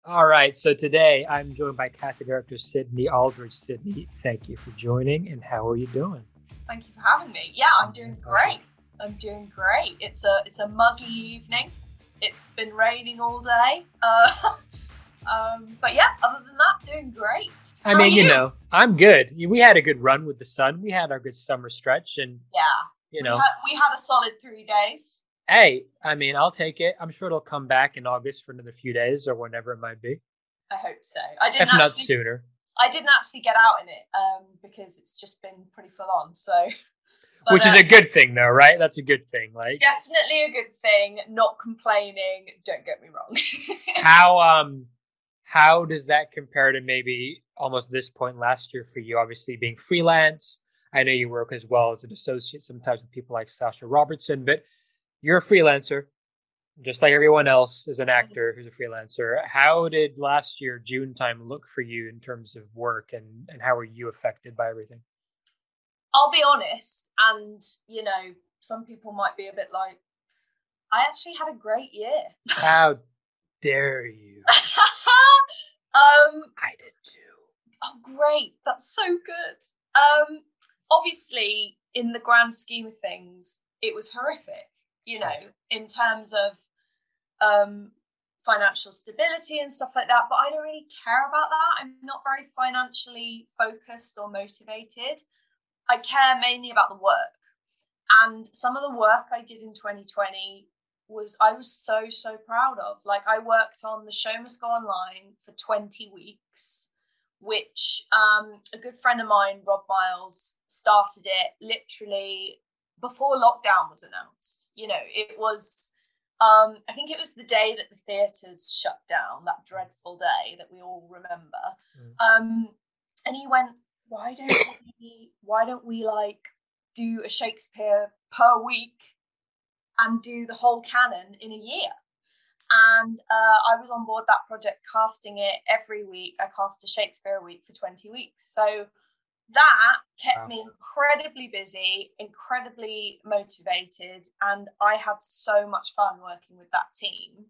All right, so today I'm joined by casting director Sydney Aldridge. Sydney, thank you for joining, and how are you doing? Thank you for having me. Yeah, I'm doing great. It's a muggy evening. It's been raining all day. But yeah, other than that, doing great. I mean, I'm good. We had a good run with the sun. We had our good summer stretch, and we had a solid 3 days. Hey, I mean, I'll take it. I'm sure it'll come back in August for another few days or whenever it might be. I hope so. If not sooner. I didn't actually get out in it because it's just been pretty full on. Which is a good thing, though, right? That's a good thing. Like, definitely a good thing. Not complaining. Don't get me wrong. How does that compare to maybe almost this point last year for you? Obviously, being freelance. I know you work as well as an associate sometimes with people like Sasha Robertson, but you're a freelancer, just like everyone else is an actor who's a freelancer. How did last year, June time, look for you in terms of work, and how were you affected by everything? I'll be honest, and, some people might be a bit like, I actually had a great year. How dare you? I did too. Oh, great. That's so good. Obviously, in the grand scheme of things, it was horrific. In terms of financial stability and stuff like that. But I don't really care about that. I'm not very financially focused or motivated. I care mainly about the work. And some of the work I did in 2020 I was so proud of. Like, I worked on The Show Must Go Online for 20 weeks, which a good friend of mine, Rob Miles, started it literally before lockdown was announced. It was, I think it was the day that the theatres shut down, that dreadful day that we all remember. And he went, why don't we like do a Shakespeare per week and do the whole canon in a year? And I was on board that project, casting it every week. I cast a Shakespeare a week for 20 weeks. So that kept me incredibly busy, incredibly motivated, and I had so much fun working with that team.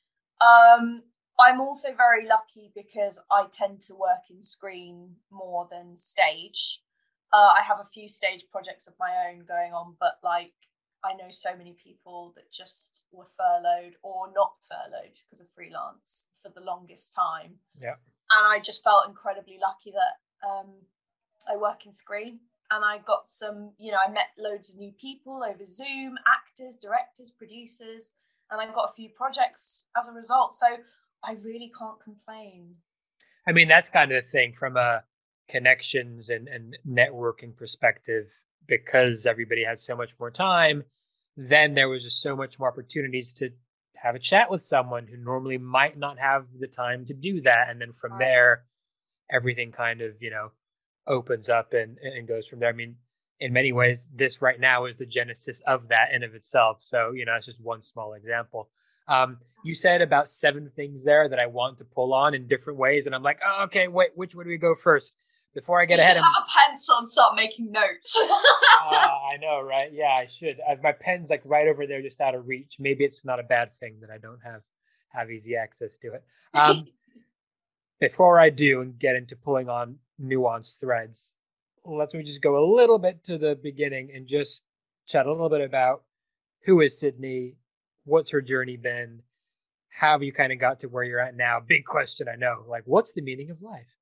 I'm also very lucky because I tend to work in screen more than stage. I have a few stage projects of my own going on, but I know so many people that just were furloughed or not furloughed because of freelance for the longest time. Yeah. And I just felt incredibly lucky that I work in screen, and I got some, I met loads of new people over Zoom, actors, directors, producers, and I got a few projects as a result. So I really can't complain. I mean, that's kind of the thing from a connections and networking perspective, because everybody had so much more time. Then there was just so much more opportunities to have a chat with someone who normally might not have the time to do that. And then from there, everything kind of, opens up and goes from there. I mean, in many ways, this right now is the genesis of that in of itself. So, it's just one small example. You said about 7 things there that I want to pull on in different ways. And I'm like, oh, okay, wait, which one do we go first? Before I get ahead of... have a pencil and start making notes. I know, right? Yeah, I should. My pen's like right over there, just out of reach. Maybe it's not a bad thing that I don't have easy access to it. Before I do and get into pulling on nuanced threads, let me just go a little bit to the beginning and just chat a little bit about who is Sydney, what's her journey been, how have you kind of got to where you're at now? Big question, I know. Like, what's the meaning of life?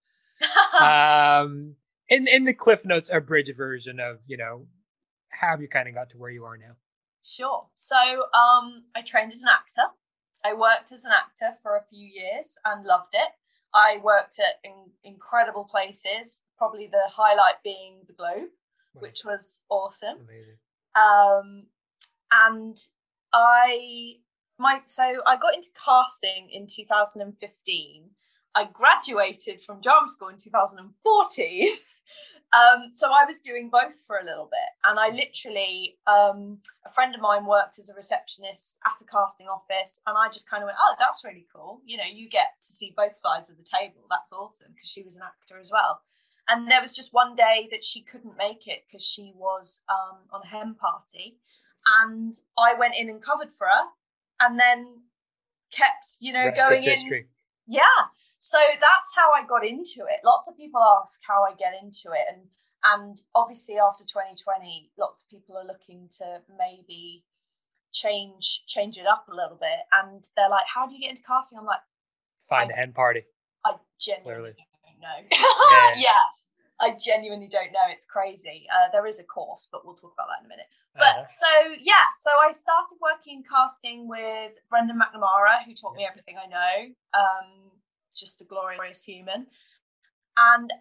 In the Cliff Notes abridged version of, how have you kind of got to where you are now? Sure. So I trained as an actor. I worked as an actor for a few years and loved it. I worked at incredible places, probably the highlight being the Globe, which was awesome. Amazing. And I got into casting in 2015. I graduated from drama school in 2014. So I was doing both for a little bit. And I literally, a friend of mine worked as a receptionist at a casting office. And I just kind of went, oh, that's really cool. You get to see both sides of the table. That's awesome, because she was an actor as well. And there was just one day that she couldn't make it because she was on a hen party. And I went in and covered for her, and then kept, going in. Yeah. So that's how I got into it. Lots of people ask how I get into it. And obviously after 2020, lots of people are looking to maybe change it up a little bit. And they're like, how do you get into casting? I'm like, Find a hen party. I genuinely don't know. Yeah. Yeah. I genuinely don't know. It's crazy. There is a course, but we'll talk about that in a minute. But so I started working in casting with Brendan McNamara, who taught me everything I know. Just a glorious human. And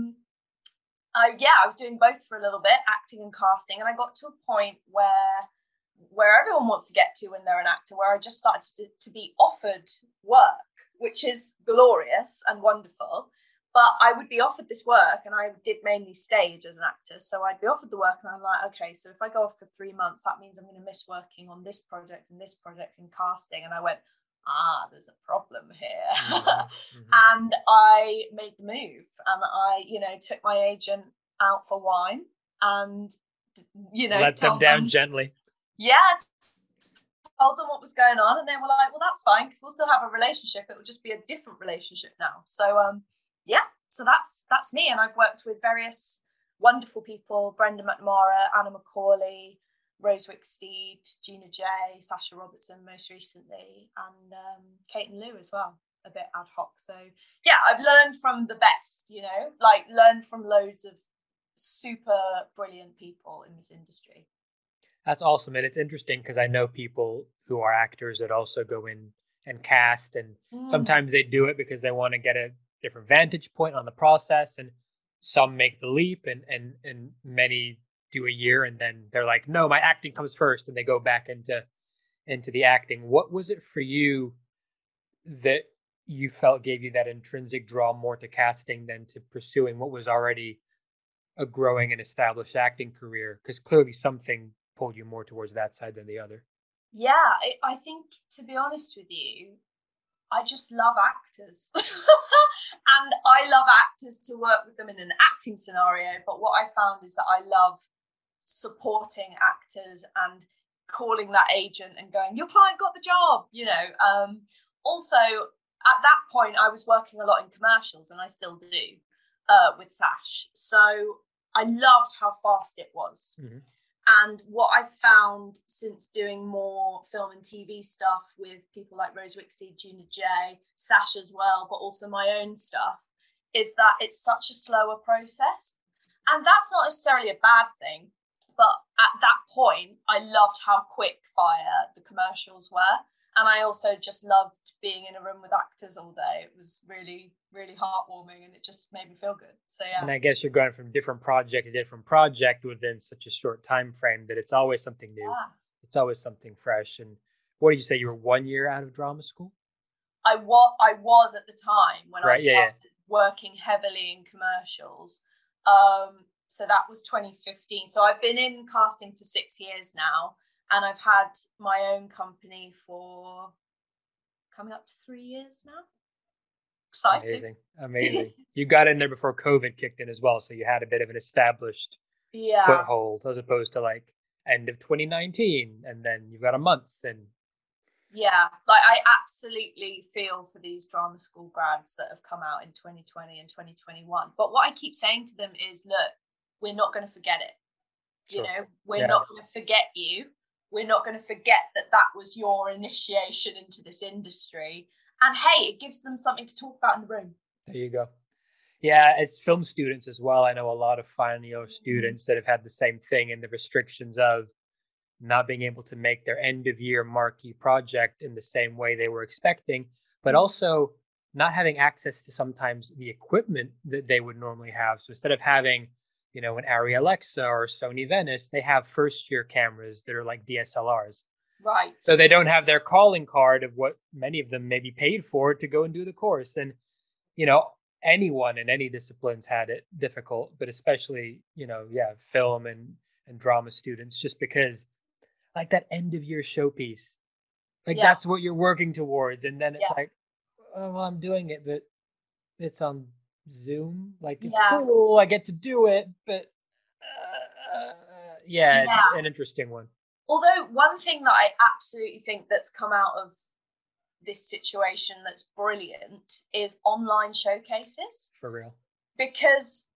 I was doing both for a little bit, acting and casting. And I got to a point where everyone wants to get to when they're an actor, where I just started to be offered work, which is glorious and wonderful. But I would be offered this work, and I did mainly stage as an actor. So I'd be offered the work, and I'm like, okay, so if I go off for 3 months, that means I'm going to miss working on this project and casting. And I went, there's a problem here. Mm-hmm. And I made the move, and I, took my agent out for wine and, let them down gently. Yeah. Told them what was going on, and they were like, well, that's fine, because we'll still have a relationship. It will just be a different relationship now. So, so that's me. And I've worked with various wonderful people: Brendan McNamara, Anna Macaulay, Rose Wicksteed, Gina J, Sasha Robertson most recently, and Kate and Lou as well, a bit ad hoc. So yeah, I've learned from the best, learned from loads of super brilliant people in this industry. That's awesome. And it's interesting because I know people who are actors that also go in and cast, and sometimes they do it because they want to get a different vantage point on the process, and some make the leap, and many do a year and then they're like, no, my acting comes first, and they go back into the acting. What was it for you that you felt gave you that intrinsic draw more to casting than to pursuing what was already a growing and established acting career? Because clearly something pulled you more towards that side than the other. Yeah, I think, to be honest with you, I just love actors. And I love actors to work with them in an acting scenario. But what I found is that I love supporting actors and calling that agent and going, your client got the job, Also, at that point, I was working a lot in commercials, and I still do, with Sash. So I loved how fast it was. Mm-hmm. And what I've found since doing more film and TV stuff with people like Rose Wicksteed, Gina J, Sash as well, but also my own stuff, is that it's such a slower process. And that's not necessarily a bad thing. But at that point, I loved how quick fire the commercials were. And I also just loved being in a room with actors all day. It was really, really heartwarming, and it just made me feel good. So, yeah. And I guess you're going from different project to different project within such a short time frame that it's always something new. Yeah. It's always something fresh. And what did you say? You were 1 year out of drama school? I was at the time when I started working heavily in commercials. So that was 2015. So I've been in casting for 6 years now. And I've had my own company for coming up to 3 years now. Exciting. Amazing. You got in there before COVID kicked in as well. So you had a bit of an established foothold, as opposed to like end of 2019. And then you've got a month. And yeah, like I absolutely feel for these drama school grads that have come out in 2020 and 2021. But what I keep saying to them is, look, we're not going to forget it. Sure. We're not going to forget you. We're not going to forget that was your initiation into this industry. And hey, it gives them something to talk about in the room. There you go. Yeah, as film students as well, I know a lot of final year students that have had the same thing, and the restrictions of not being able to make their end of year marquee project in the same way they were expecting, but also not having access to sometimes the equipment that they would normally have. So instead of having an Arri Alexa or Sony Venice, they have first year cameras that are like DSLRs. Right. So they don't have their calling card of what many of them maybe paid for to go and do the course. And, anyone in any disciplines had it difficult, but especially, film and drama students, just because like that end of year showpiece, that's what you're working towards. And then it's like, oh, well, I'm doing it, but it's on Zoom, like it's cool, I get to do it, but it's an interesting one. Although one thing that I absolutely think that's come out of this situation that's brilliant is online showcases. For real. Because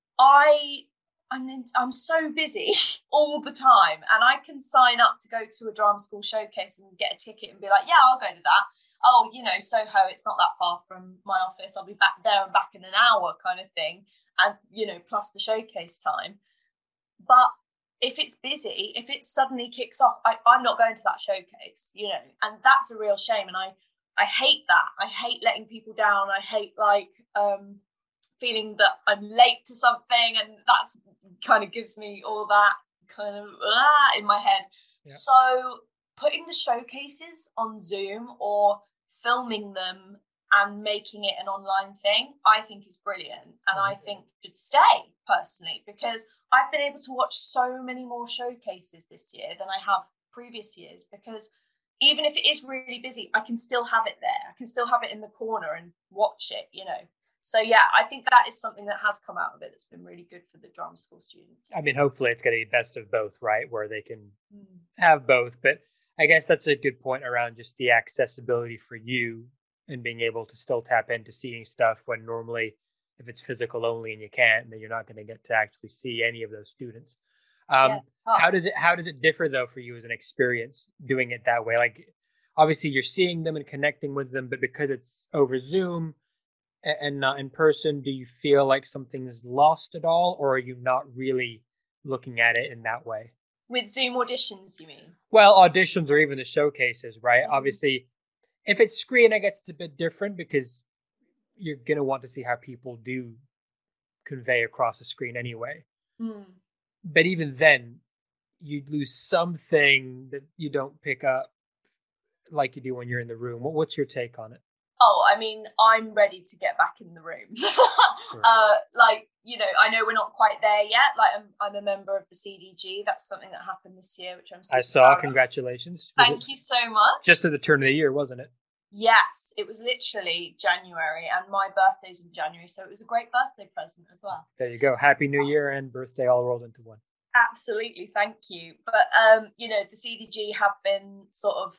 I'm so busy all the time, and I can sign up to go to a drama school showcase and get a ticket and be like, yeah, I'll go to that. Oh, Soho, it's not that far from my office. I'll be back there and back in an hour kind of thing. And, plus the showcase time. But if it's busy, if it suddenly kicks off, I'm not going to that showcase, and that's a real shame. And I hate that. I hate letting people down. I hate feeling that I'm late to something, and that's kind of gives me all that kind of in my head. Yeah. So putting the showcases on Zoom or filming them and making it an online thing, I think is brilliant, and I think should stay personally, because I've been able to watch so many more showcases this year than I have previous years, because even if it is really busy, I can still have it there. I can still have it in the corner and watch it, So yeah, I think that is something that has come out of it that's been really good for the drama school students. I mean, hopefully it's going to be best of both, right? Where they can have both. But I guess that's a good point around just the accessibility for you and being able to still tap into seeing stuff when normally if it's physical only and you can't, then you're not going to get to actually see any of those students. How does it differ though for you as an experience doing it that way? Like obviously you're seeing them and connecting with them, but because it's over Zoom and not in person, do you feel like something is lost at all, or are you not really looking at it in that way? With Zoom auditions, you mean? Well, auditions or even the showcases, right? Mm-hmm. Obviously, if it's screen, I guess it's a bit different because you're going to want to see how people do convey across the screen anyway. Mm. But even then, you'd lose something that you don't pick up like you do when you're in the room. What's your take on it? Oh, I mean, I'm ready to get back in the room. Sure. I know we're not quite there yet. Like, I'm a member of the CDG. That's something that happened this year, which I'm so I saw. Congratulations. Thank you so much. Just at the turn of the year, wasn't it? Yes, it was literally January, and my birthday's in January, so it was a great birthday present as well. There you go. Happy New Year and birthday all rolled into one. Absolutely, thank you. But, the CDG have been sort of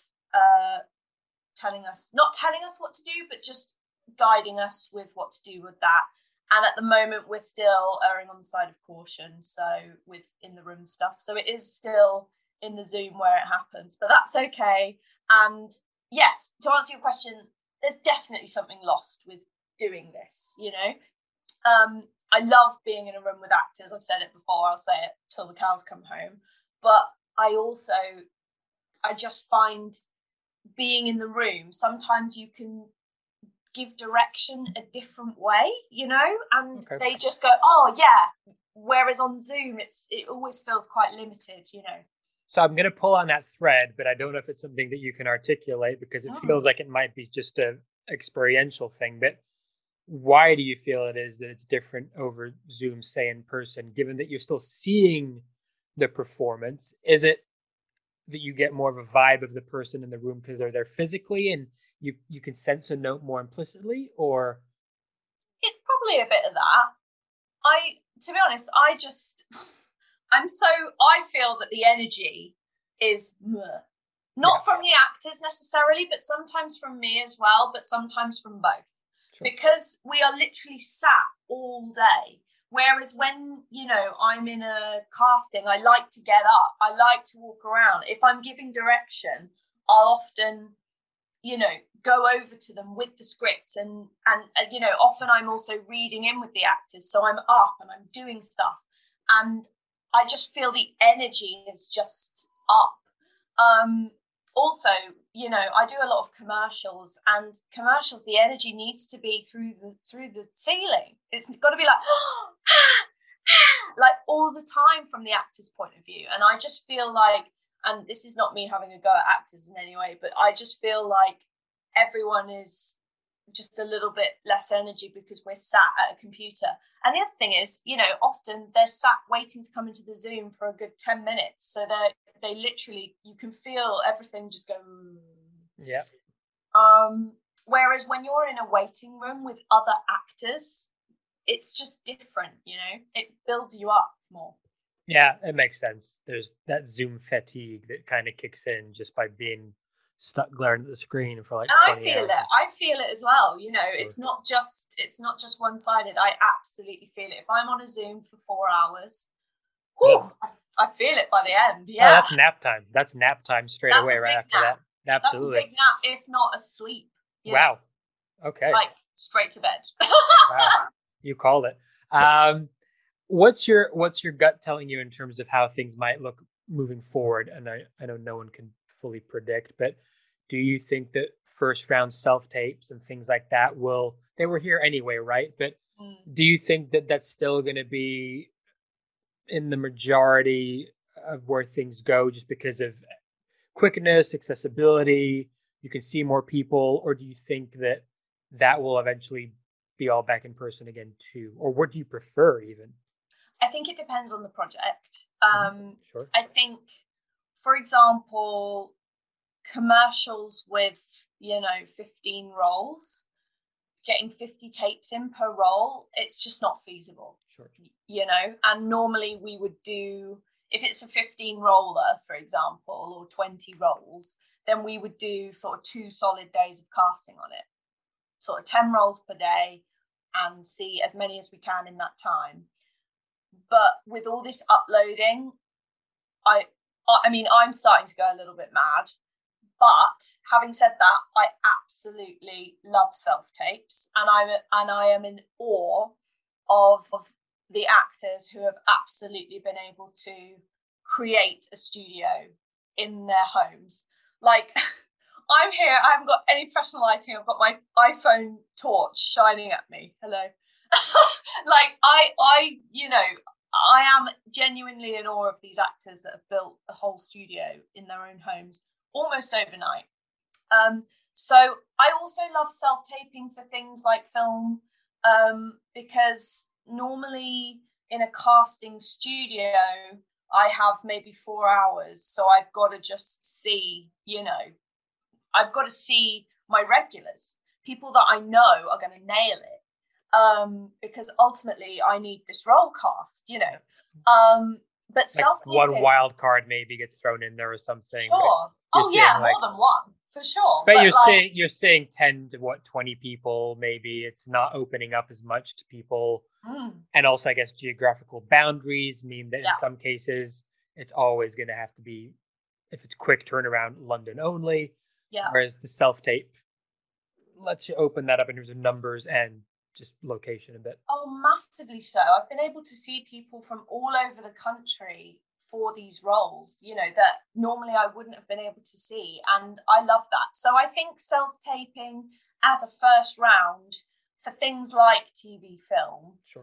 not telling us what to do, but just guiding us with what to do with that. And at the moment, we're still erring on the side of caution, so with in the room stuff. So it is still in the Zoom where it happens, but that's okay. And yes, to answer your question, there's definitely something lost with doing this, I love being in a room with actors. I've said it before, I'll say it till the cows come home. But I just find being in the room, sometimes you can give direction a different way, and okay. They just go, oh yeah. Whereas on Zoom, it always feels quite limited, So I'm going to pull on that thread, but I don't know if it's something that you can articulate because it feels like it might be just a experiential thing. But why do you feel it is that it's different over Zoom, say in person, given that you're still seeing the performance? Is it that you get more of a vibe of the person in the room because they're there physically and you can sense a note more implicitly, or? It's probably a bit of that. To be honest, I feel that the energy is not from the actors necessarily, but sometimes from me as well, but sometimes from both. Sure. Because we are literally sat all day. Whereas when, I'm in a casting, I like to get up. I like to walk around. If I'm giving direction, I'll often, go over to them with the script. And often I'm also reading in with the actors. So I'm up and I'm doing stuff. And I just feel the energy is just up. Also, I do a lot of commercials, and commercials, the energy needs to be through the ceiling. It's got to be like all the time from the actor's point of view. And I just feel like, and this is not me having a go at actors in any way, but I just feel like everyone is just a little bit less energy because we're sat at a computer. And the other thing is, often they're sat waiting to come into the Zoom for a good 10 minutes. So they literally, you can feel everything just go. Yeah. Whereas when you're in a waiting room with other actors, it's just different, it builds you up more. Yeah, it makes sense. There's that Zoom fatigue that kind of kicks in just by being stuck glaring at the screen for like And 20 hours. I feel it as well. You know, Sure. it's not just one-sided. I absolutely feel it. If I'm on a Zoom for 4 hours, whew, I feel it by the end. Yeah. Oh, that's nap time. That's nap time straight That's away a right big after nap. that. Absolutely. That's a big nap, if not asleep. You know, Wow. Okay. like straight to bed. Wow. You called it. What's your gut telling you in terms of how things might look moving forward? And I know no one can fully predict, but do you think that first round self tapes and things like that they were here anyway, right? But do you think that that's still going to be in the majority of where things go just because of quickness, accessibility, you can see more people, or do you think that that will eventually be all back in person again too? Or what do you prefer even? I think it depends on the project. Sure. I think, for example, commercials with, 15 rolls, getting 50 tapes in per roll, it's just not feasible. Sure. And normally we would do, if it's a 15 roller, for example, or 20 rolls, then we would do sort of 2 solid days of casting on it. Sort of 10 rolls per day and see as many as we can in that time. But with all this uploading, I mean, I'm starting to go a little bit mad. But having said that, I absolutely love self-tapes, and I am in awe of the actors who have absolutely been able to create a studio in their homes. Like, I'm here, I haven't got any professional lighting, I've got my iPhone torch shining at me. Hello. Like, I am genuinely in awe of these actors that have built a whole studio in their own homes almost overnight. So I also love self-taping for things like film, because normally in a casting studio, I have maybe 4 hours. So I've got to just see, I've got to see my regulars, people that I know are going to nail it. Because ultimately I need this role cast, but self-taping, one wild card maybe gets thrown in there or something. Sure. Oh yeah, more than one for sure. But you're saying 10 to 20 people, maybe it's not opening up as much to people. And also I guess geographical boundaries mean that in some cases it's always going to have to be, if it's quick turnaround, London only. Yeah. Whereas the self-tape lets you open that up in terms of numbers and just location a bit. Oh, massively so. I've been able to see people from all over the country for these roles, that normally I wouldn't have been able to see. And I love that. So I think self-taping as a first round for things like TV, film. Sure.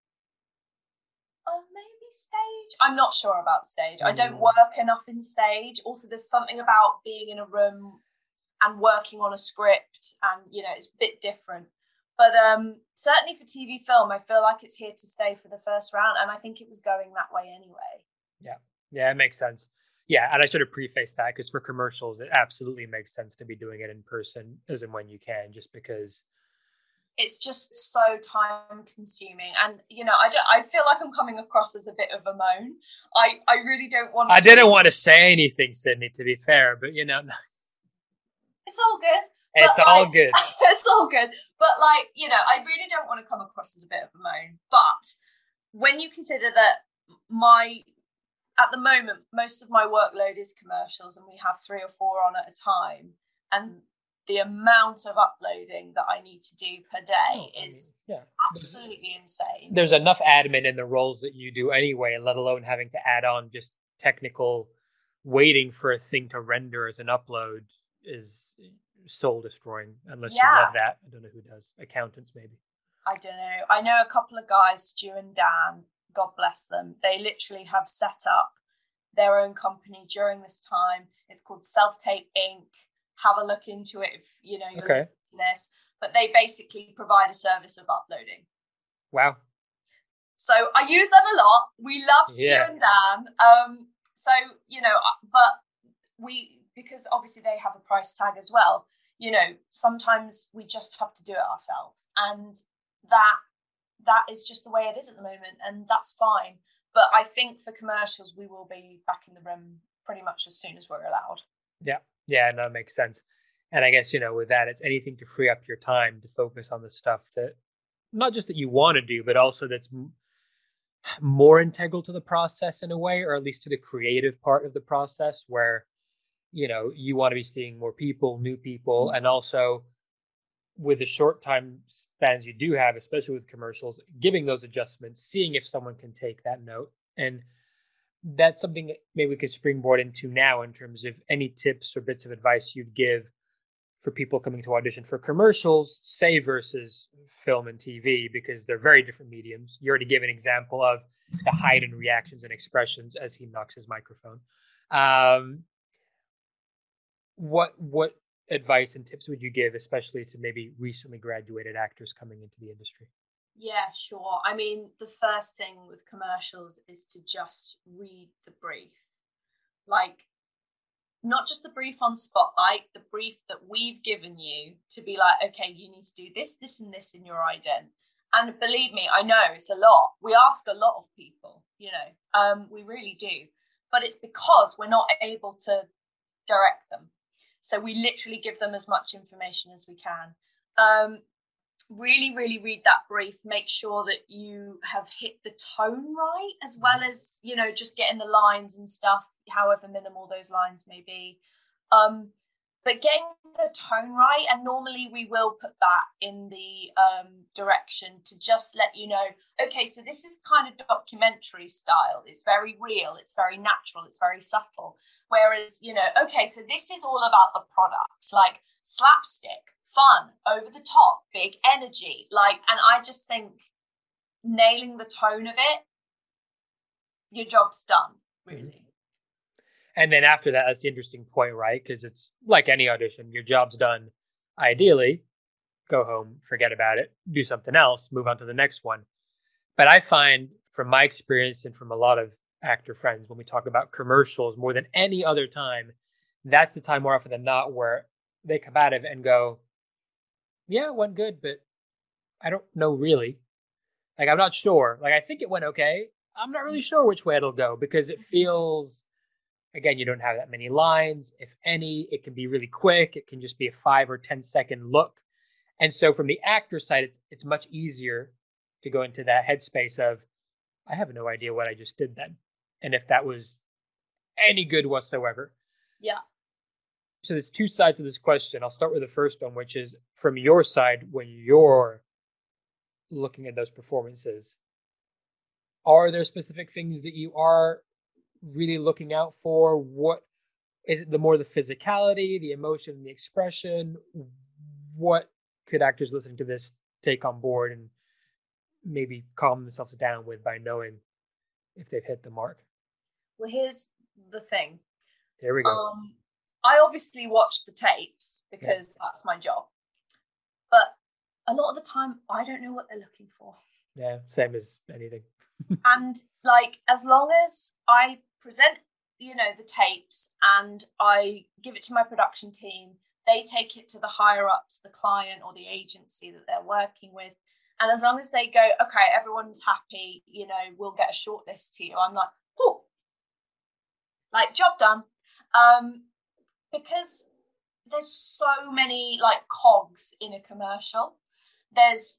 Oh, maybe stage. I'm not sure about stage. I don't work enough in stage. Also, there's something about being in a room and working on a script and, it's a bit different. But certainly for TV, film, I feel like it's here to stay for the first round. And I think it was going that way anyway. Yeah, it makes sense. Yeah, and I should have prefaced that because for commercials, it absolutely makes sense to be doing it in person as and when you can, just because it's just so time consuming. And, I feel like I'm coming across as a bit of a moan. I really don't want to. I didn't want to say anything, Sydney, to be fair, but it's all good. It's all good. It's all good. But I really don't want to come across as a bit of a moan. But when you consider that at the moment, most of my workload is commercials and we have 3 or 4 on at a time. And the amount of uploading that I need to do per day is absolutely insane. There's enough admin in the roles that you do anyway, let alone having to add on just technical waiting for a thing to render as an upload is soul destroying unless you love that. I don't know who does. Accountants, maybe. I don't know. I know a couple of guys, Stu and Dan, God bless them. They literally have set up their own company during this time. It's called Self Tape Inc. Have a look into it if you're listening to this. But they basically provide a service of uploading. Wow. So I use them a lot. We love Stu and Dan. But because obviously they have a price tag as well, sometimes we just have to do it ourselves. And that is just the way it is at the moment, and that's fine. But I think for commercials, we will be back in the room pretty much as soon as we're allowed. Yeah, no, it makes sense. And I guess, with that, it's anything to free up your time to focus on the stuff that not just that you want to do, but also that's more integral to the process in a way, or at least to the creative part of the process where, you want to be seeing more people, new people, and also with the short time spans you do have, especially with commercials, giving those adjustments, seeing if someone can take that note. And that's something that maybe we could springboard into now in terms of any tips or bits of advice you'd give for people coming to audition for commercials, say versus film and TV, because they're very different mediums. You already gave an example of the heightened reactions and expressions as he knocks his microphone. What advice and tips would you give, especially to maybe recently graduated actors coming into the industry? Yeah, sure. I mean, the first thing with commercials is to just read the brief. Like, not just the brief on Spotlight, the brief that we've given you to be like, okay, you need to do this, this, and this in your ident. And believe me, I know it's a lot. We ask a lot of people, we really do. But it's because we're not able to direct them. So we literally give them as much information as we can. Really, really read that brief. Make sure that you have hit the tone right, as well as, just getting the lines and stuff, however minimal those lines may be. But getting the tone right, and normally we will put that in the direction to just let you know, okay, so this is kind of documentary style. It's very real, it's very natural, it's very subtle. Whereas, okay, so this is all about the product, like slapstick, fun, over the top, big energy. And I just think nailing the tone of it, your job's done, really. And then after that, that's the interesting point, right? Because it's like any audition, your job's done. Ideally, go home, forget about it, do something else, move on to the next one. But I find from my experience and from a lot of actor friends, when we talk about commercials more than any other time, that's the time more often than not where they come out of it and go, yeah, it went good, but I don't know really. Like, I'm not sure. Like, I think it went okay. I'm not really sure which way it'll go because it feels, again, you don't have that many lines. If any, it can be really quick. It can just be a 5 or 10-second look. And so from the actor side, it's much easier to go into that headspace of, I have no idea what I just did then. And if that was any good whatsoever. Yeah. So there's two sides of this question. I'll start with the first one, which is from your side, when you're looking at those performances, are there specific things that you are really looking out for? What is it? The more the physicality, the emotion, the expression? What could actors listening to this take on board and maybe calm themselves down with by knowing if they've hit the mark? Well, here's the thing. Here we go. I obviously watch the tapes because that's my job. But a lot of the time, I don't know what they're looking for. Yeah, same as anything. And as long as I present, the tapes and I give it to my production team, they take it to the higher ups, the client or the agency that they're working with. And as long as they go, okay, everyone's happy, we'll get a short list to you. I'm like, oh, job done. Because there's so many cogs in a commercial. There's,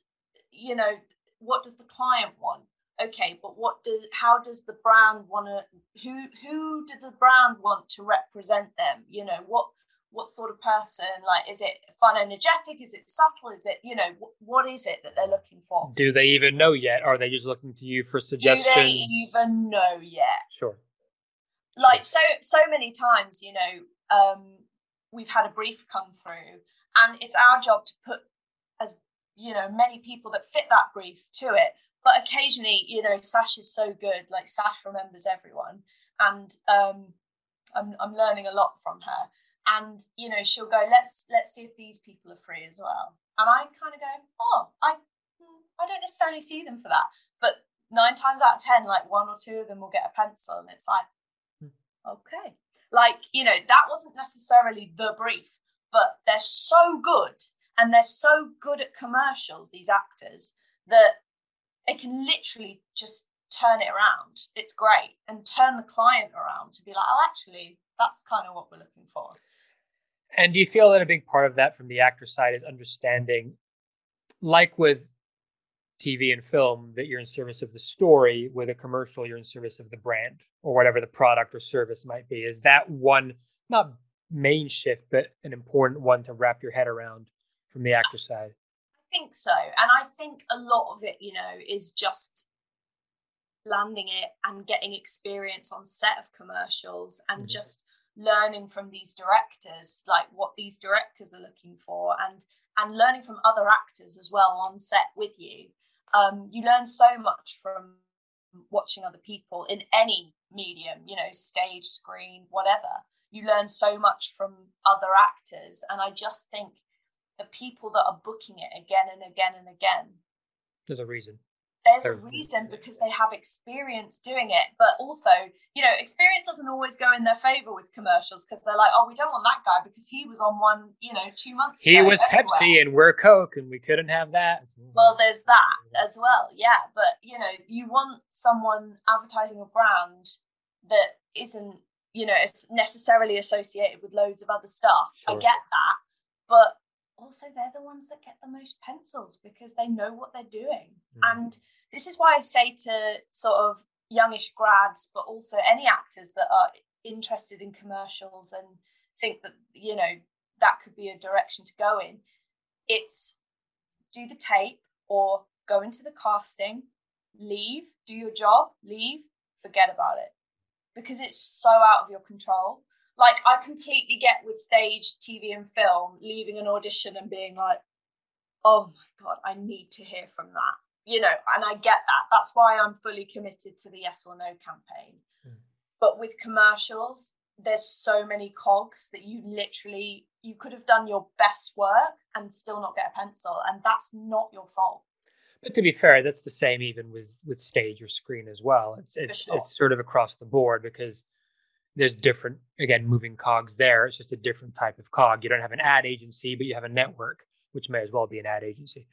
what does the client want? Okay, but how does the brand want to, who did the brand want to represent them? What sort of person, is it fun, energetic? Is it subtle? Is it, what is it that they're looking for? Do they even know yet? Are they just looking to you for suggestions? Do they even know yet? Sure. So many times, we've had a brief come through and it's our job to put as, many people that fit that brief to it. But occasionally, Sash is so good, Sash remembers everyone. And I'm learning a lot from her. And, she'll go, let's see if these people are free as well. And I kind of go, oh, I don't necessarily see them for that. But 9 times out of 10, 1 or 2 of them will get a pencil. And it's okay. That wasn't necessarily the brief, but they're so good. And they're so good at commercials, these actors, that it can literally just turn it around. It's great. And turn the client around to be like, oh, actually, that's kind of what we're looking for. And do you feel that a big part of that from the actor side is understanding, like with TV and film, that you're in service of the story? With a commercial, you're in service of the brand or whatever the product or service might be? Is that one, not main shift, but an important one to wrap your head around from the actor side? I think so. And I think a lot of it, is just landing it and getting experience on set of commercials and just learning from these directors, like what these directors are looking for, and learning from other actors as well on set with you. You learn so much from watching other people in any medium, stage, screen, whatever. You learn so much from other actors. And I just think the people that are booking it again and again and again, there's a reason. There's a reason, because they have experience doing it. But also, experience doesn't always go in their favor with commercials, because they're like, oh, we don't want that guy because he was on one, 2 months ago. He was everywhere. Pepsi and we're Coke and we couldn't have that. Well, there's that as well. Yeah. But, you want someone advertising a brand that isn't, necessarily associated with loads of other stuff. Sure. I get that. But also, they're the ones that get the most pencils because they know what they're doing. And this is why I say to sort of youngish grads, but also any actors that are interested in commercials and think that, that could be a direction to go in. It's do the tape or go into the casting, leave, do your job, leave, forget about it. Because it's so out of your control. Like, I completely get with stage, TV and film, leaving an audition and being like, oh my God, I need to hear from that. And I get that. That's why I'm fully committed to the Yes or No campaign. But with commercials, there's so many cogs that you could have done your best work and still not get a pencil. And that's not your fault. But to be fair, that's the same even with stage or screen as well. It's sort of across the board, because there's different, again, moving cogs there. It's just a different type of cog. You don't have an ad agency, but you have a network, which may as well be an ad agency.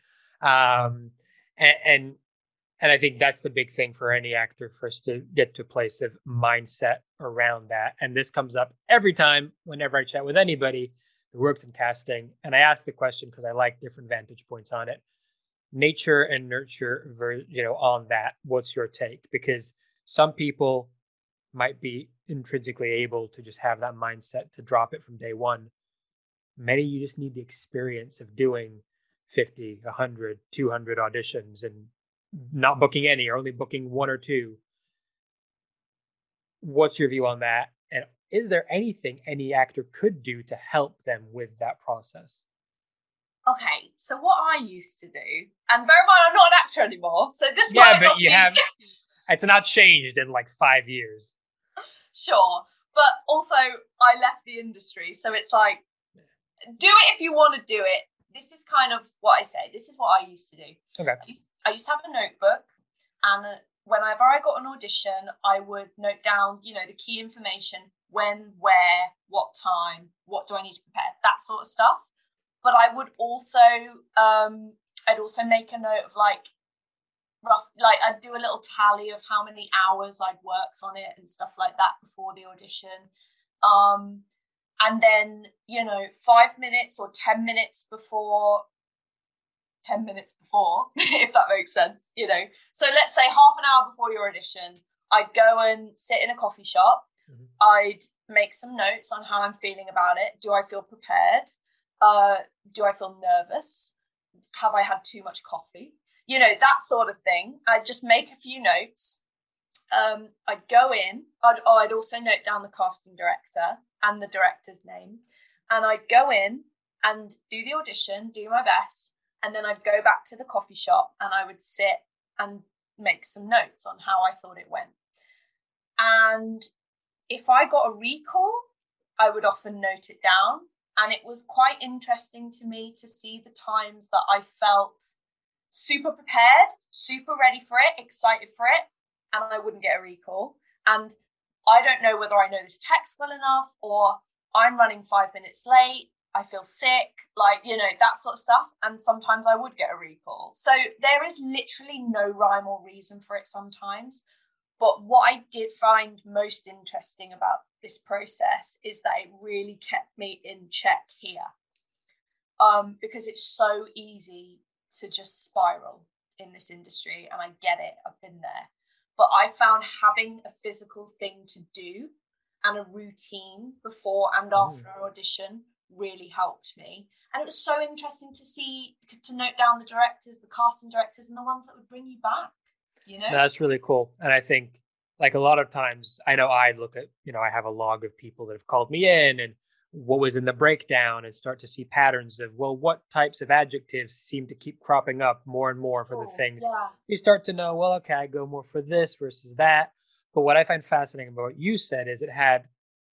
And I think that's the big thing for any actor, for us to get to a place of mindset around that. And this comes up every time, whenever I chat with anybody who works in casting. And I ask the question because I like different vantage points on it. Nature and nurture, on that. What's your take? Because some people might be intrinsically able to just have that mindset to drop it from day one. Many, you just need the experience of doing 50, 100, 200 auditions and not booking any, or only booking one or two. What's your view on that? And is there anything any actor could do to help them with that process? Okay, so what I used to do, and bear in mind, I'm not an actor anymore, so this might not be... have. It's not changed in like 5 years. Sure, but also I left the industry, so it's like, do it if you want to do it. This is kind of what I say. This is what I used to do. Okay. I used to have a notebook, and whenever I got an audition, I would note down, the key information: when, where, what time, what do I need to prepare, that sort of stuff. But I would also, I'd also make a note of I'd do a little tally of how many hours I'd worked on it and stuff like that before the audition. And then, 5 minutes or 10 minutes before, if that makes sense, So let's say half an hour before your audition, I'd go and sit in a coffee shop. Mm-hmm. I'd make some notes on how I'm feeling about it. Do I feel prepared? Do I feel nervous? Have I had too much coffee? That sort of thing. I'd just make a few notes. I'd go in. I'd also note down the casting director and the director's name. And I'd go in and do the audition, do my best. And then I'd go back to the coffee shop and I would sit and make some notes on how I thought it went. And if I got a recall, I would often note it down. And it was quite interesting to me to see the times that I felt super prepared, super ready for it, excited for it, and I wouldn't get a recall. And I don't know whether I know this text well enough, or I'm running 5 minutes late, I feel sick, that sort of stuff. And sometimes I would get a recall. So there is literally no rhyme or reason for it sometimes. But what I did find most interesting about this process is that it really kept me in check here. Because it's so easy to just spiral in this industry, and I get it, I've been there. But I found having a physical thing to do and a routine before and after an audition really helped me. And it was so interesting to note down the directors, the casting directors, and the ones that would bring you back, you know? That's really cool. And I think, like, a lot of times, I know I look at, I have a log of people that have called me in and what was in the breakdown, and start to see patterns of, well, what types of adjectives seem to keep cropping up more and more for the things. Yeah. You start to know, well, okay, I go more for this versus that. But what I find fascinating about what you said is it had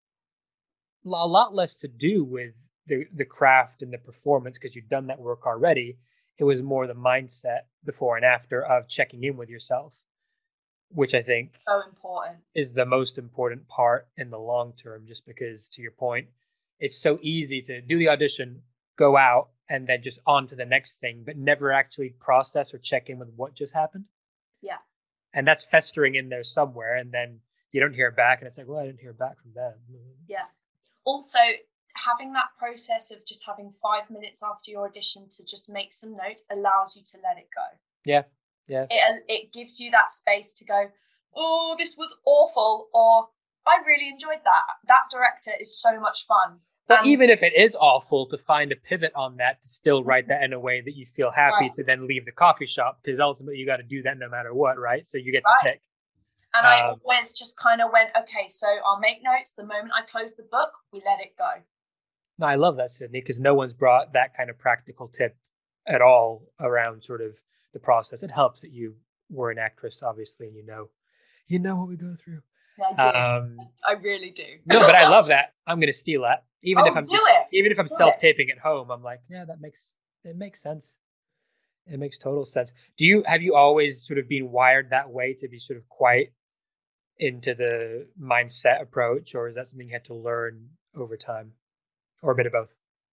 a lot less to do with the craft and the performance, because you've done that work already. It was more the mindset before and after of checking in with yourself, which I think so important is the most important part in the long term, just because, to your point, it's so easy to do the audition, go out, and then just on to the next thing, but never actually process or check in with what just happened. Yeah. And that's festering in there somewhere, and then you don't hear back, and it's like, well, I didn't hear back from them. Yeah. Also, having that process of just having 5 minutes after your audition to just make some notes allows you to let it go. Yeah. Yeah. It gives you that space to go, oh, this was awful, or I really enjoyed that. That director is so much fun. But even if it is awful, to find a pivot on that, to still write that in a way that you feel happy to then leave the coffee shop, because ultimately you got to do that no matter what, right? So you get to pick. And I always just kind of went, okay, so I'll make notes. The moment I close the book, we let it go. No, I love that, Sydney, because no one's brought that kind of practical tip at all around sort of the process. It helps that you were an actress, obviously, and you know what we go through. I do. I really do. No, but I love that. I'm going to steal that. Even if I'm self-taping at home, I'm like, yeah, it makes sense. It makes total sense. Have you always sort of been wired that way, to be sort of quite into the mindset approach, or is that something you had to learn over time, or a bit of both?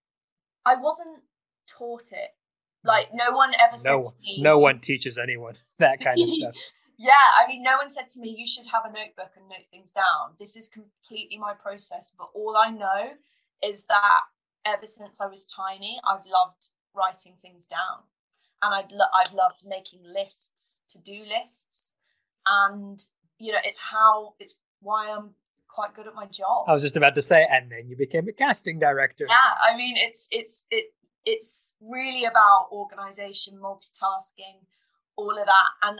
I wasn't taught it. Like, no one ever said to me. No one teaches anyone that kind of stuff. Yeah, I mean, no one said to me, you should have a notebook and note things down. This is completely my process. But all I know is that ever since I was tiny, I've loved writing things down. And I've loved making lists, to-do lists. And, it's why I'm quite good at my job. I was just about to say, and then you became a casting director. Yeah, I mean, it's really about organization, multitasking, all of that. And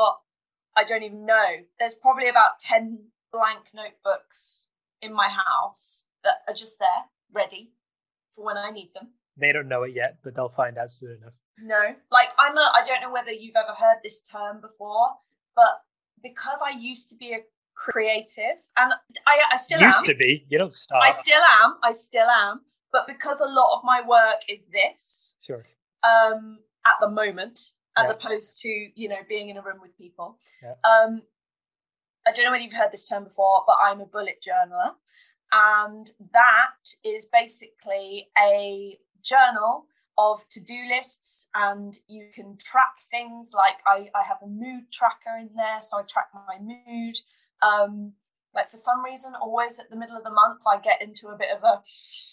I don't even know, there's probably about 10 blank notebooks in my house that are just there, ready for when I need them. They don't know it yet, but they'll find out soon enough. No, like I don't know whether you've ever heard this term before, but because I used to be a creative, and I still am. Used to be, you don't stop. I still am. But because a lot of my work is this, sure, at the moment, as opposed to, being in a room with people. Yeah. I don't know whether you've heard this term before, but I'm a bullet journaler. And that is basically a journal of to-do lists, and you can track things like I have a mood tracker in there, so I track my mood. Like, for some reason, always at the middle of the month, I get into a bit of a...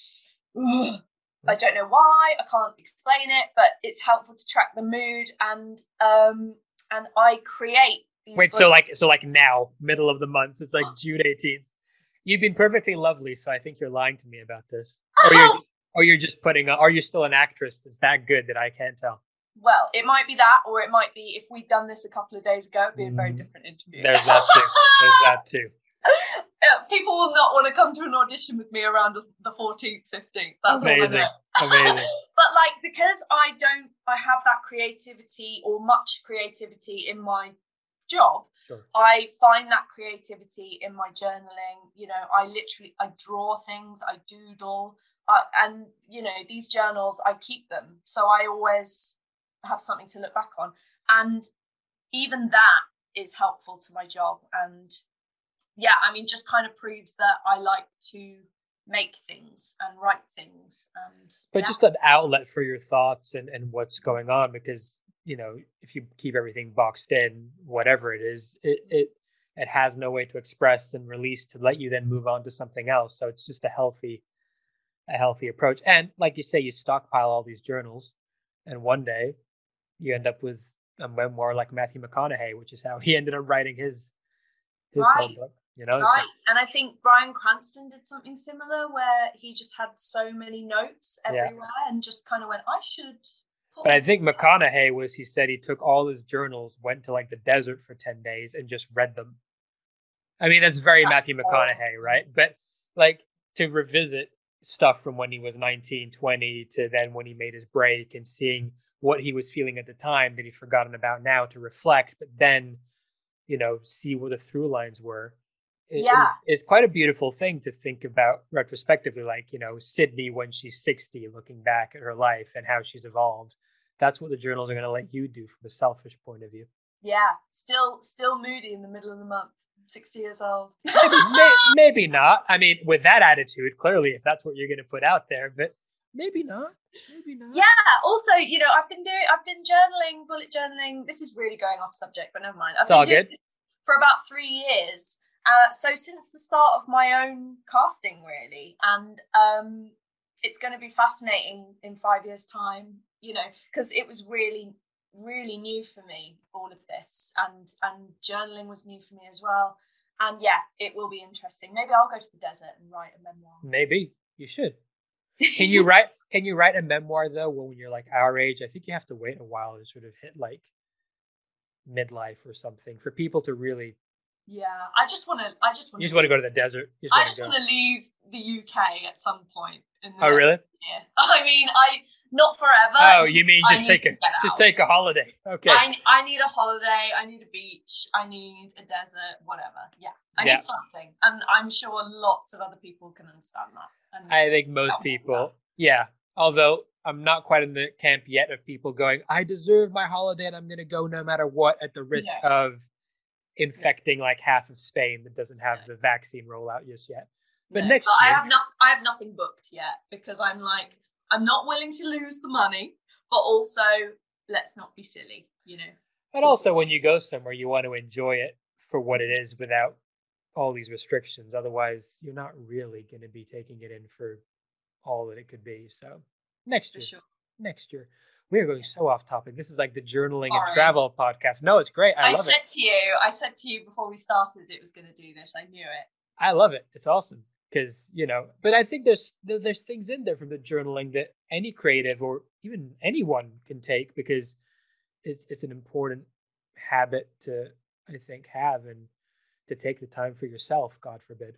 I don't know why, I can't explain it, but it's helpful to track the mood, and I create these books. So like now, middle of the month, it's like June 18th. You've been perfectly lovely, so I think you're lying to me about this. Or you're just are you still an actress that's that good that I can't tell? Well, it might be that, or it might be, if we'd done this a couple of days ago, it'd be a very different interview. There's that too. People will not want to come to an audition with me around the 14th, 15th. That's amazing. Amazing. But because I have that creativity, or much creativity in my job, sure. I find that creativity in my journaling. I draw things, I doodle, and these journals, I keep them, so I always have something to look back on, and even that is helpful to my job. And yeah, I mean, just kind of proves that I like to make things and write things. But just an outlet for your thoughts and what's going on, because if you keep everything boxed in, whatever it is, it it has no way to express and release to let you then move on to something else. So it's just a healthy approach. And like you say, you stockpile all these journals, and one day you end up with a memoir like Matthew McConaughey, which is how he ended up writing his whole Right. book. You know, so, Right. And I think Bryan Cranston did something similar where he just had so many notes yeah. everywhere and just kind of went, I should put But I them think together. McConaughey he said he took all his journals, went to like the desert for 10 days and just read them. I mean, that's very Matthew That's McConaughey, right? But like to revisit stuff from when he was 19, 20 to then when he made his break and seeing what he was feeling at the time that he'd forgotten about now to reflect, but then, see what the through lines were. Yeah. Is quite a beautiful thing to think about retrospectively, like, Sydney when she's 60, looking back at her life and how she's evolved. That's what the journals are going to let you do from a selfish point of view. Yeah. Still moody in the middle of the month. 60 years old. maybe not. I mean, with that attitude, clearly, if that's what you're going to put out there, but maybe not. Maybe not. Yeah. Also, I've been journaling, bullet journaling. This is really going off subject, but never mind. I've been doing this for about 3 years. So since the start of my own casting, really, and it's going to be fascinating in 5 years' time, because it was really, really new for me, all of this, and journaling was new for me as well. And yeah, it will be interesting. Maybe I'll go to the desert and write a memoir. Maybe you should. Can you write a memoir though when you're like our age? I think you have to wait a while to sort of hit like midlife or something for people to really. Yeah, I just want to. You just want to go to the desert. I just want to leave the UK at some point. Oh, really? Yeah. I mean, not forever. Oh, you mean just take a holiday? Okay. I need a holiday. I need a beach. I need a desert. Whatever. Yeah. I need something, and I'm sure lots of other people can understand that. And I think most people, yeah. Although I'm not quite in the camp yet of people going, I deserve my holiday and I'm going to go no matter what, at the risk of infecting like half of Spain that doesn't have the vaccine rollout just yet. But next year, I have nothing booked yet because I'm not willing to lose the money, but also let's not be silly, But also when you go somewhere, you want to enjoy it for what it is without all these restrictions. Otherwise, you're not really going to be taking it in for all that it could be. So next year. We are going so off topic. This is like the journaling and travel podcast. No, it's great. I love it. I said to you before we started it was going to do this. I knew it. I love it. It's awesome because, but I think there's things in there from the journaling that any creative or even anyone can take because it's an important habit to, I think, have and to take the time for yourself, God forbid.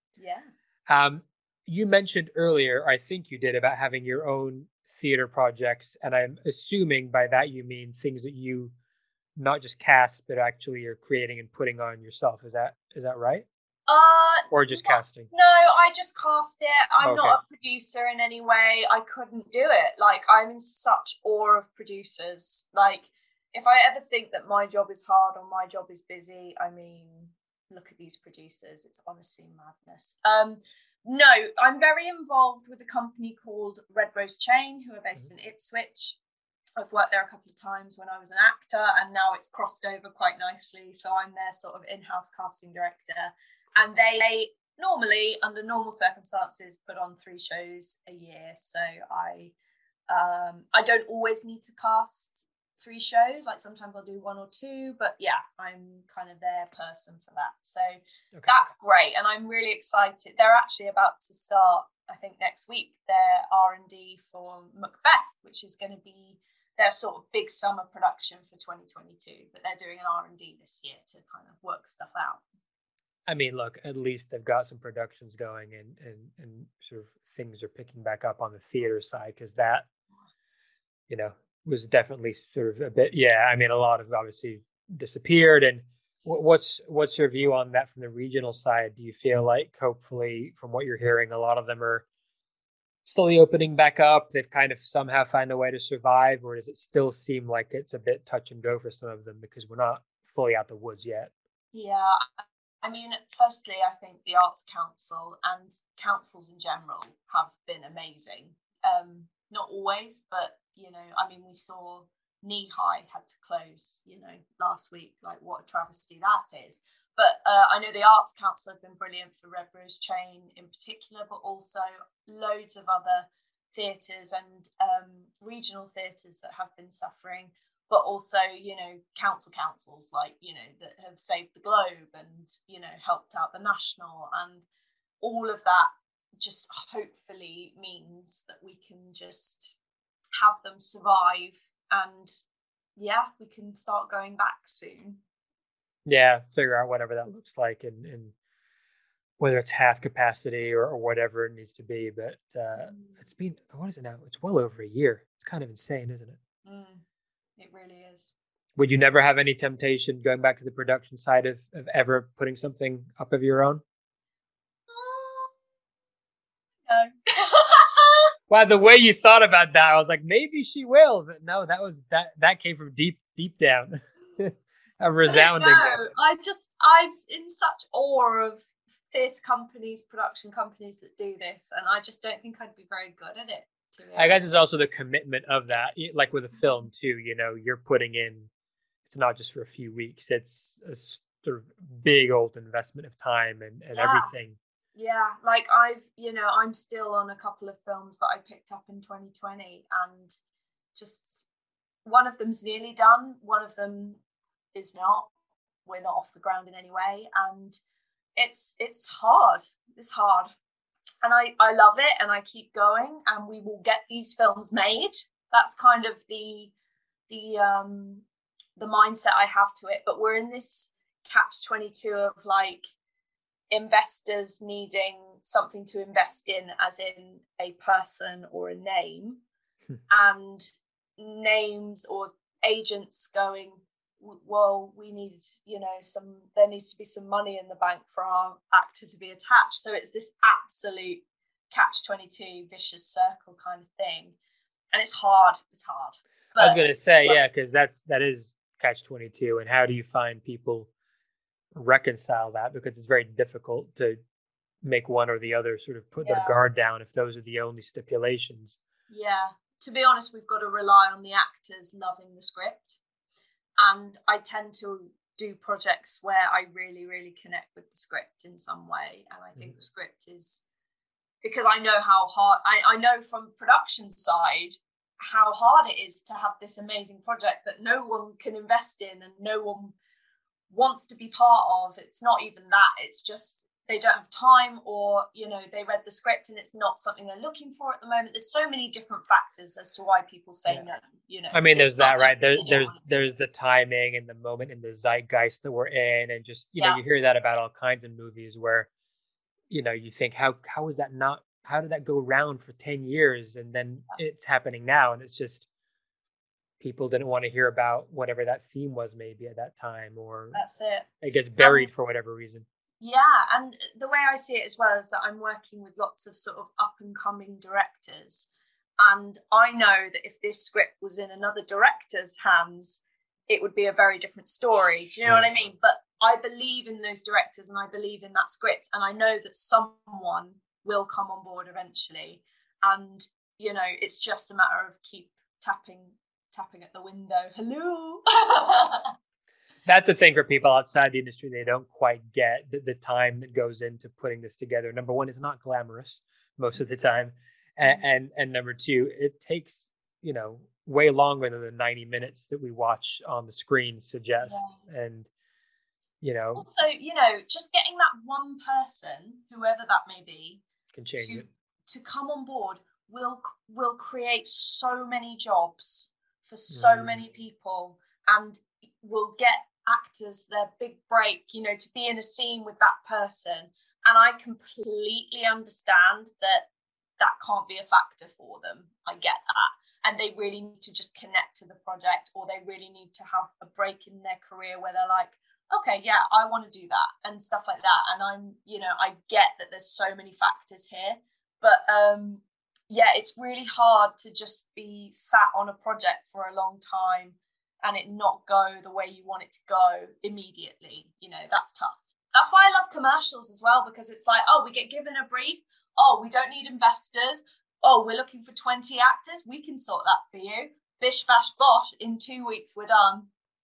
Yeah. You mentioned earlier, I think you did, about having your own theater projects, and I'm assuming by that you mean things that you not just cast but actually you're creating and putting on yourself. Is that right? Or just casting? No, I just cast it. I'm not a producer in any way. I couldn't do it. Like, I'm in such awe of producers. Like, if I ever think that my job is hard or my job is busy, I mean, look at these producers. It's honestly madness. No, I'm very involved with a company called Red Rose Chain, who are based in Ipswich. I've worked there a couple of times when I was an actor, and now it's crossed over quite nicely. So I'm their sort of in-house casting director. And they normally, under normal circumstances, put on 3 shows a year. So I don't always need to cast 3 shows. Like sometimes I'll do 1 or 2, but yeah, I'm kind of their person for that. So that's great, and I'm really excited. They're actually about to start, I think, next week, their R&D for Macbeth, which is going to be their sort of big summer production for 2022. But they're doing an R&D this year to kind of work stuff out. I mean, look, at least they've got some productions going and sort of things are picking back up on the theater side, because that, was definitely sort of a bit, I mean, a lot of obviously disappeared. And what's your view on that from the regional side? Do you feel like, hopefully, from what you're hearing, a lot of them are slowly opening back up? They've kind of somehow found a way to survive, or does it still seem like it's a bit touch and go for some of them because we're not fully out the woods yet? Yeah. I mean, firstly, I think the Arts Council and councils in general have been amazing. Not always, but, I mean, we saw Knee High had to close, last week. Like, what a travesty that is. But I know the Arts Council have been brilliant for Red Rose Chain in particular, but also loads of other theatres and regional theatres that have been suffering, but also, you know, councils like, you know, that have saved the Globe and, you know, helped out the National, and all of that just hopefully means that we can just have them survive, and yeah, we can start going back soon. Yeah, figure out whatever that looks like, and whether it's half capacity or whatever it needs to be. But it's been, what is it now? It's well over a year. It's kind of insane, isn't it? It really is. Would you never have any temptation going back to the production side of ever putting something up of your own? No. Wow, the way you thought about that, I was like, maybe she will. But no, that came from deep down. A resounding. No, I'm in such awe of theatre companies, production companies that do this, and I just don't think I'd be very good at it. I guess it's also the commitment of that, like with a film too. You know, you're putting in. It's not just for a few weeks. It's a sort of big old investment of time and everything. Yeah, like I'm still on a couple of films that I picked up in 2020, and just one of them's nearly done. One of them is not. We're not off the ground in any way, and it's hard. It's hard, and I love it, and I keep going, and we will get these films made. That's kind of the mindset I have to it. But we're in this catch-22 of like investors needing something to invest in, as in a person or a name, and names or agents going, well, we need, you know, there needs to be some money in the bank for our actor to be attached. So it's this absolute catch-22 vicious circle kind of thing, and it's hard. But, I was gonna say, yeah, because that is catch-22. And how do you find people reconcile that? Because it's very difficult to make one or the other sort of put their guard down if those are the only stipulations. Yeah, to be honest, we've got to rely on the actors loving the script, and I tend to do projects where I really, really connect with the script in some way, and I think the script is, because I know how hard, I know from production side how hard it is to have this amazing project that no one can invest in and no one wants to be part of. It's not even that, it's just they don't have time, or, you know, they read the script and it's not something they're looking for at the moment. There's so many different factors as to why people say no, you know. I mean, there's that, right? There's the timing and the moment and the zeitgeist that we're in, and just, you know, you hear that about all kinds of movies where, you know, you think, how is that not, how did that go around for 10 years and then it's happening now? And it's just, people didn't want to hear about whatever that theme was maybe at that time, or that's it. It gets buried for whatever reason. Yeah, and the way I see it as well is that I'm working with lots of sort of up and coming directors, and I know that if this script was in another director's hands, it would be a very different story. Do you know what I mean? But I believe in those directors and I believe in that script, and I know that someone will come on board eventually, and, you know, it's just a matter of keep tapping at the window. Hello. That's the thing for people outside the industry. They don't quite get the time that goes into putting this together. Number one, it's not glamorous most of the time. And number two, it takes, you know, way longer than the 90 minutes that we watch on the screen suggest. Yeah. And, you know. Also, you know, just getting that one person, whoever that may be, can change it. To come on board will create so many jobs for so many people, and will get actors their big break, you know, to be in a scene with that person. And I completely understand that can't be a factor for them. I get that. And they really need to just connect to the project, or they really need to have a break in their career where they're like, okay, yeah, I want to do that and stuff like that. And I'm, you know, I get that there's so many factors here, but yeah, it's really hard to just be sat on a project for a long time and it not go the way you want it to go immediately. You know, that's tough. That's why I love commercials as well, because it's like, oh, we get given a brief. Oh, we don't need investors. Oh, we're looking for 20 actors. We can sort that for you. Bish, bash, bosh. In 2 weeks, we're done.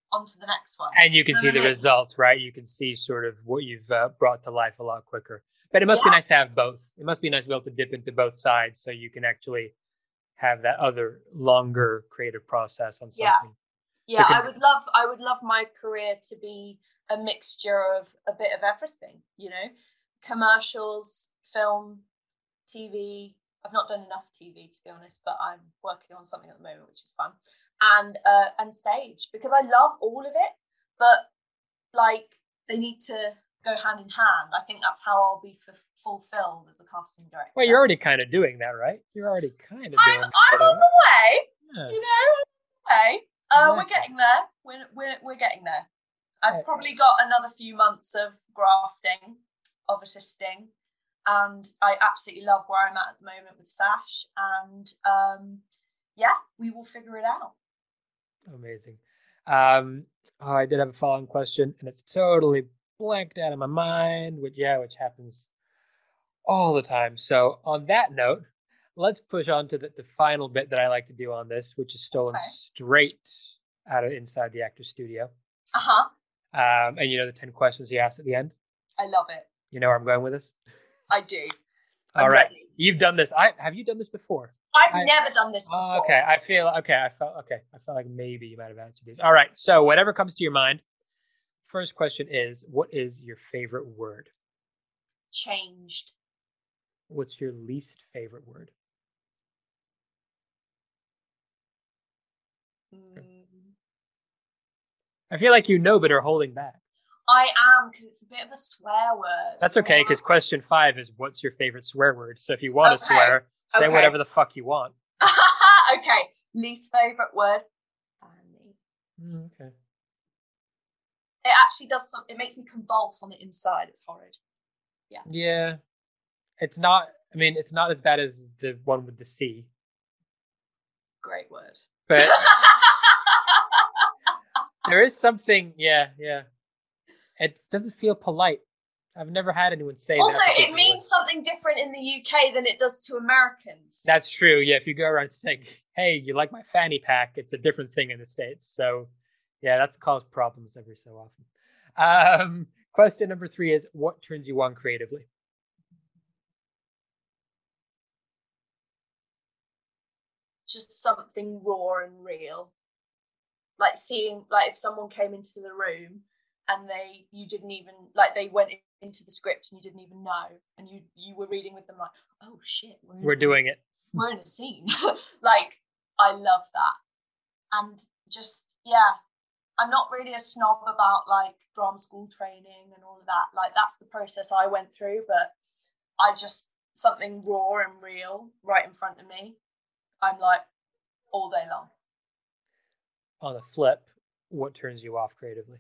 on to the next one. And you can see the results, right? You can see sort of what you've brought to life a lot quicker. But it must be nice to have both. It must be nice to be able to dip into both sides so you can actually have that other longer creative process on something. Yeah, I would love my career to be a mixture of a bit of everything, you know, commercials, film, TV. I've not done enough TV, to be honest, but I'm working on something at the moment, which is fun. And stage, because I love all of it, but like they need to go hand in hand. I think that's how I'll be fulfilled as a casting director. Well, you're already kind of doing that, right? You're already kind of doing that. I'm on the way, you know, exactly. We're getting there. We're getting there. I've probably got another few months of grafting, of assisting, and I absolutely love where I'm at the moment with Sash. And we will figure it out. Amazing. I did have a following question, and it's totally blanked out of my mind, which happens all the time. So on that note, let's push on to the final bit that I like to do on this, which is stolen straight out of inside the actor studio. And you know the 10 questions he asked at the end? I love it. You know where I'm going with this? I do. All right. Ready. You've done this. Have you done this before? I've never done this before. Okay. I felt like maybe you might have answered these. All right. So whatever comes to your mind. First question is, what is your favorite word? Changed. What's your least favorite word? I feel like you know, but are holding back. I am, because it's a bit of a swear word. That's okay, because question 5 is, what's your favorite swear word? So if you want to swear, say whatever the fuck you want. Okay. Least favorite word? Funny. Okay. It actually does something. It makes me convulse on the inside. It's horrid. Yeah. Yeah. It's not as bad as the one with the C. Great word. But there is something, it doesn't feel polite. I've never had anyone say also, that. Also, it means something different in the UK than it does to Americans. That's true. Yeah, if you go around saying, hey, you like my fanny pack, it's a different thing in the States. So, yeah, that's caused problems every so often. Question number 3 is, what turns you on creatively? Just something raw and real. Like seeing, like if someone came into the room and you didn't even, like they went into the script and you didn't even know, and you were reading with them like, oh shit, we're doing it. We're in a scene. Like, I love that. And just, I'm not really a snob about like drama school training and all of that. Like that's the process I went through, but something raw and real right in front of me, I'm like all day long. On the flip, what turns you off creatively?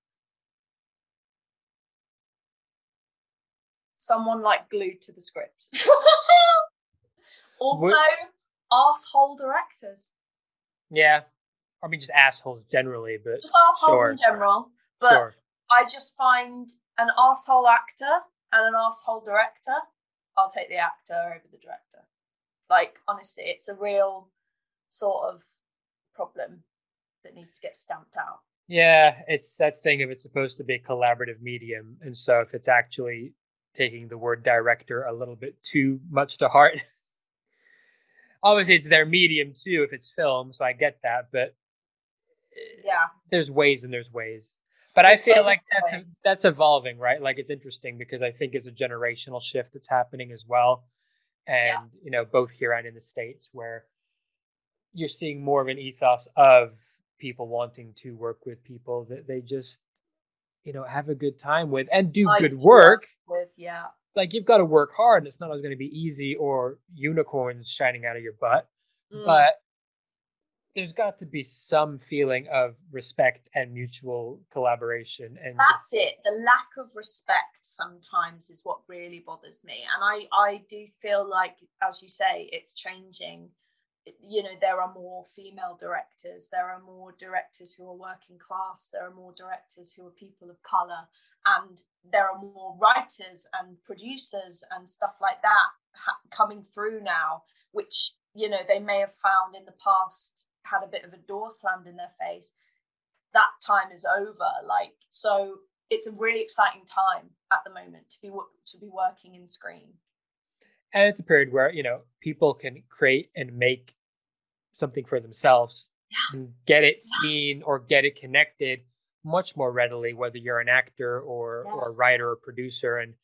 Someone like glued to the script. Also, asshole directors. Yeah. I mean, just assholes generally, but just assholes in general. But I just find an asshole actor and an asshole director. I'll take the actor over the director. Like, honestly, it's a real sort of problem that needs to get stamped out. Yeah, it's that thing of it's supposed to be a collaborative medium. And so if it's actually taking the word director a little bit too much to heart, obviously it's their medium too if it's film, so I get that. But there's ways and there's ways. But I feel like that's evolving, right? Like it's interesting because I think it's a generational shift that's happening as well. And, you know, both here and in the States where you're seeing more of an ethos of people wanting to work with people that they just, you know, have a good time with and do good work with. Like you've got to work hard, and it's not always going to be easy or unicorns shining out of your butt, but there's got to be some feeling of respect and mutual collaboration. And that's it. The lack of respect sometimes is what really bothers me. And I do feel like, as you say, it's changing. You know, there are more female directors. There are more directors who are working class. There are more directors who are people of colour. And there are more writers and producers and stuff like that coming through now, which, you know, they may have found in the past had a bit of a door slammed in their face. that time is over. Like, so it's a really exciting time at the moment to be working in screen. And it's a period where, people can create and make something for themselves and get it seen or get it connected much more readily, whether you're an actor or a writer or producer. And,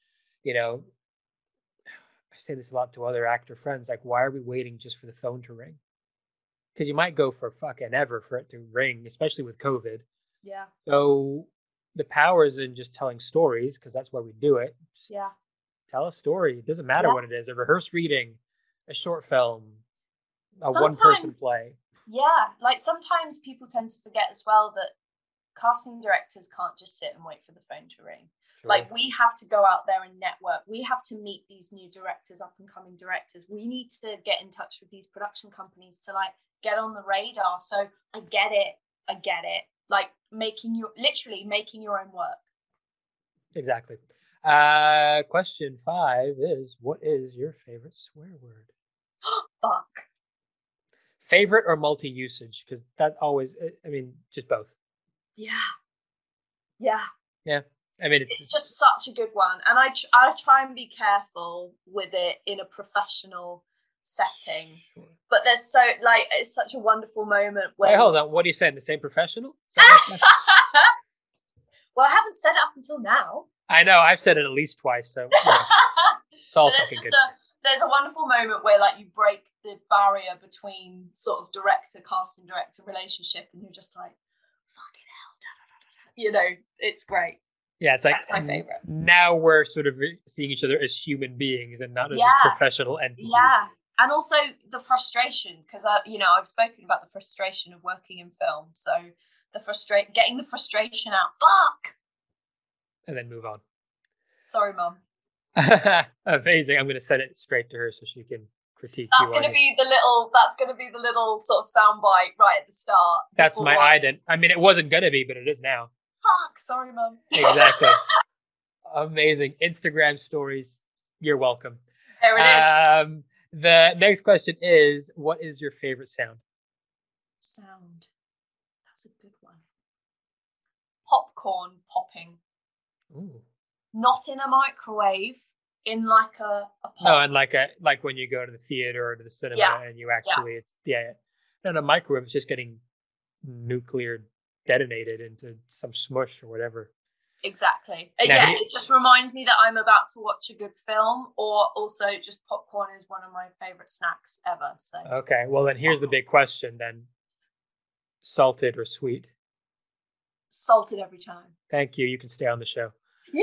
I say this a lot to other actor friends, like, why are we waiting just for the phone to ring? Because you might go for fucking ever for it to ring, especially with COVID. Yeah. So the power is in just telling stories, because that's why we do it. Just tell a story. It doesn't matter what it is. A rehearsed reading, a short film, a one-person play. Yeah. Like, sometimes people tend to forget as well that casting directors can't just sit and wait for the phone to ring. Sure. Like, we have to go out there and network. We have to meet these new directors, up and coming directors. We need to get in touch with these production companies to, like, get on the radar. So I get it. Like, making your own work. Exactly. Question 5 is, what is your favorite swear word? Fuck. Favorite or multi-usage? Because that always, just both. Yeah. I mean, it's just such a good one, and I try and be careful with it in a professional setting. Sure. But there's it's such a wonderful moment where. Wait, hold on. What are you saying? The same professional? Well, I haven't said it up until now. I know. I've said it at least twice. So it's all fucking good. There's a wonderful moment where, like, you break the barrier between sort of casting director relationship, and you're just like, fucking hell, it's great. Yeah, it's like, that's my favorite. Now we're sort of seeing each other as human beings and not as professional entities. Yeah, and also the frustration, because I've spoken about the frustration of working in film. So getting the frustration out. Fuck. And then move on. Sorry, Mum. Amazing. I'm going to send it straight to her so she can critique. That's going to be the little sort of soundbite right at the start. That's my ident. I mean, it wasn't going to be, but it is now. Fuck. Sorry, Mum. Exactly. Amazing. Instagram stories. You're welcome. There it is. The next question is, what is your favorite sound? Sound. That's a good one. Popcorn popping. Ooh. Not in a microwave, in like a pop. No, and like when you go to the theater or to the cinema and you actually No, microwave is just getting nuclear detonated into some smush or whatever. Exactly. It just reminds me that I'm about to watch a good film, or also just popcorn is one of my favorite snacks ever. So okay, well then here's the big question then. Salted or sweet? Salted every time. Thank you. You can stay on the show.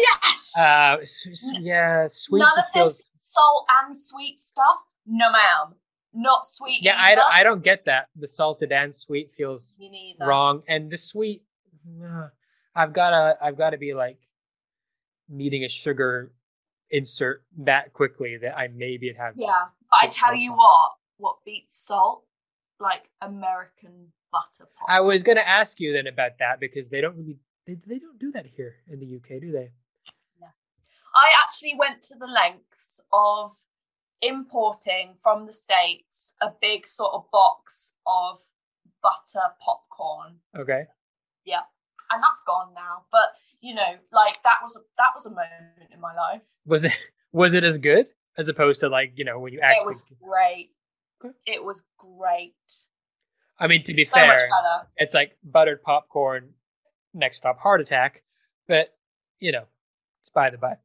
Yes. Sweet. None of this salt and sweet stuff. No, ma'am. Not sweet. Yeah, I don't get that. The salted and sweet feels wrong, and the sweet, I've gotta be like needing a sugar insert that quickly that I maybe have. Yeah, but I tell you what beats salt? Like American butter pop. I was gonna ask you then about that, because they don't do that here in the UK, do they? No. I actually went to the lengths of importing from the States a big sort of box of butter popcorn. Okay. Yeah. And that's gone now. But that was a moment in my life. Was it as good as opposed to when you actually? It was great. Okay. It was great. I mean, to be fair, it's like buttered popcorn, next stop heart attack, but it's by the by.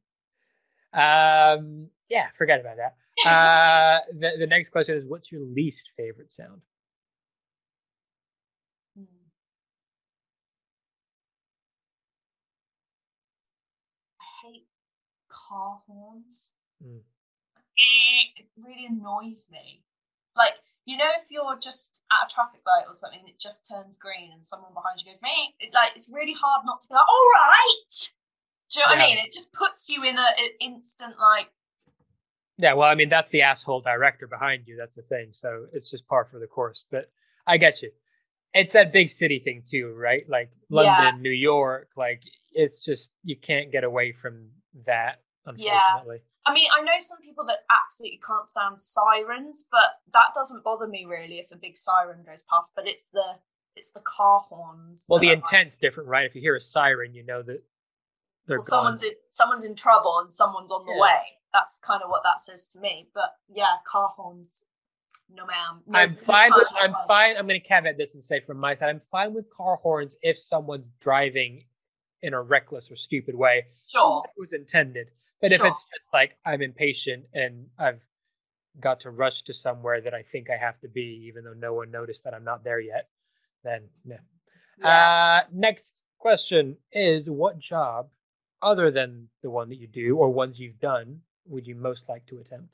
Yeah, forget about that. The next question is, what's your least favorite sound? I hate car horns. It really annoys me. Like, if you're just at a traffic light or something, it just turns green and someone behind you goes, meh, it's really hard not to be like, all right. Do you know what I mean? It just puts you in an instant, like. Yeah, well, I mean, that's the asshole director behind you. That's the thing. So it's just par for the course. But I get you. It's that big city thing too, right? Like London, New York, like it's just, you can't get away from that, unfortunately. Yeah. I mean, I know some people that absolutely can't stand sirens, but that doesn't bother me really if a big siren goes past. But it's it's the car horns. Well, the intent's different, right? If you hear a siren, you know that they're gone. Someone's in trouble and someone's on the way. That's kind of what that says to me. But yeah, car horns. No, ma'am. No, I'm fine. I'm going to caveat this and say from my side, I'm fine with car horns if someone's driving in a reckless or stupid way. Sure. It was intended. But if it's just like I'm impatient and I've got to rush to somewhere that I think I have to be, even though no one noticed that I'm not there yet, then yeah. Next question is, what job, other than the one that you do or ones you've done, would you most like to attempt?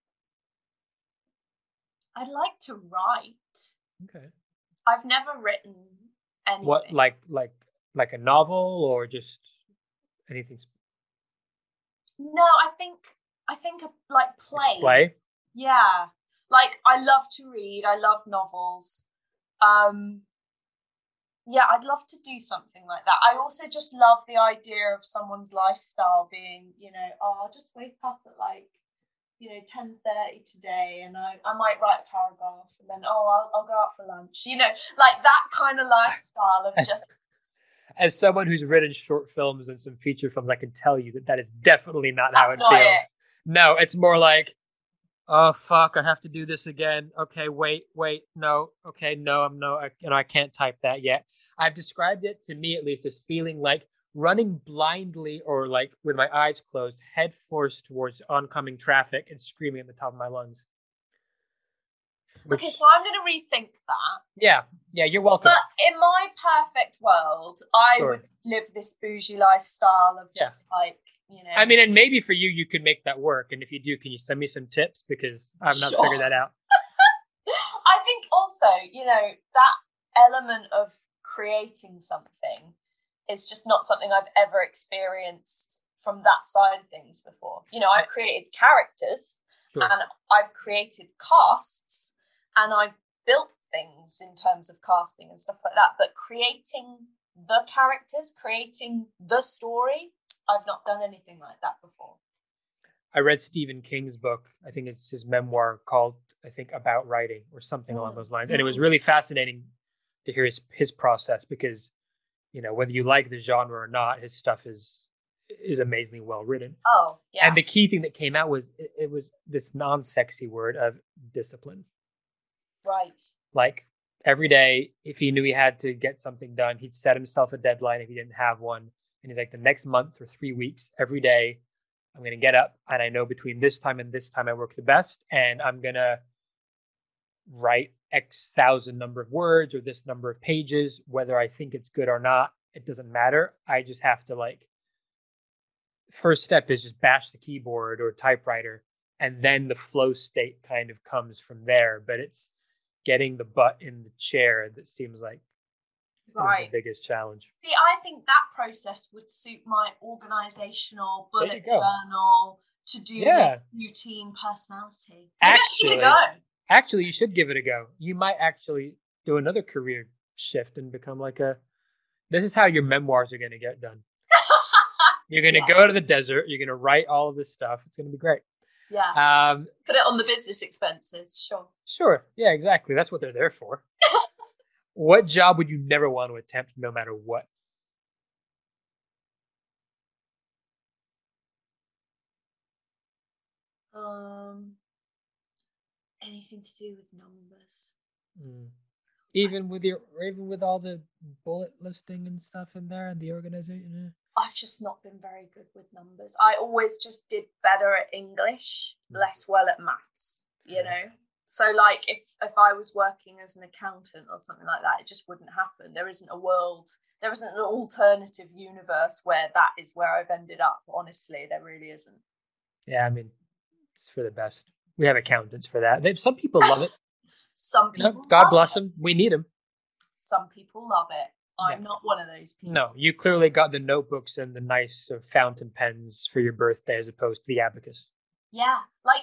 I'd like to write. Okay. I've never written anything. What, like a novel or just anything? No, I think like plays. Play? Yeah. Like I love to read. I love novels. Yeah, I'd love to do something like that. I also just love the idea of someone's lifestyle being, I'll just wake up at 10:30 today, and I might write a paragraph, and then I'll go out for lunch. Like that kind of lifestyle of just. As someone who's written short films and some feature films, I can tell you that is definitely not how it feels. No, it's more like, oh fuck, I have to do this again. Okay, wait, no. Okay, no, I can't type that yet. I've described it, to me at least, as feeling like running blindly or like with my eyes closed, head first towards oncoming traffic and screaming at the top of my lungs. Okay, so I'm going to rethink that. Yeah, you're welcome. But in my perfect world, I would live this bougie lifestyle of just I mean, and maybe for you, you could make that work. And if you do, can you send me some tips? Because I've not figured that out. I think also, that element of creating something is just not something I've ever experienced from that side of things before. I've created characters and I've created casts and I've built things in terms of casting and stuff like that. But creating the characters, creating the story, I've not done anything like that before. I read Stephen King's book. I think it's his memoir called, About Writing or something along those lines. And it was really fascinating to hear his process because, whether you like the genre or not, his stuff is amazingly well written. Oh, yeah. And the key thing that came out was it was this non-sexy word of discipline. Right. Like every day, if he knew he had to get something done, he'd set himself a deadline if he didn't have one. And he's like, the next month or 3 weeks, every day, I'm going to get up and I know between this time and this time I work the best. And I'm going to write X thousand number of words or this number of pages, whether I think it's good or not. It doesn't matter. I just have to first step is just bash the keyboard or typewriter. And then the flow state kind of comes from there. But it's getting the butt in the chair that seems like the biggest challenge. See, I think that process would suit my organizational bullet journal to-do list routine personality. Maybe I should give it a go. Actually, you should give it a go. You might actually do another career shift and become this is how your memoirs are going to get done. You're going to go to the desert. You're going to write all of this stuff. It's going to be great. Yeah. Put it on the business expenses. Sure. Yeah, exactly. That's what they're there for. What job would you never want to attempt no matter what? Anything to do with numbers. Even with all the bullet listing and stuff in there and the organization. I've just not been very good with numbers. I always just did better at English, less well at maths, So if I was working as an accountant or something like that, it just wouldn't happen. There isn't an alternative universe where that is where I've ended up. Honestly, there really isn't. Yeah, I mean, it's for the best. We have accountants for that. Some people love it. Some people God bless them. We need them. Some people love it. I'm not one of those people. No, you clearly got the notebooks and the nice fountain pens for your birthday as opposed to the abacus. Yeah.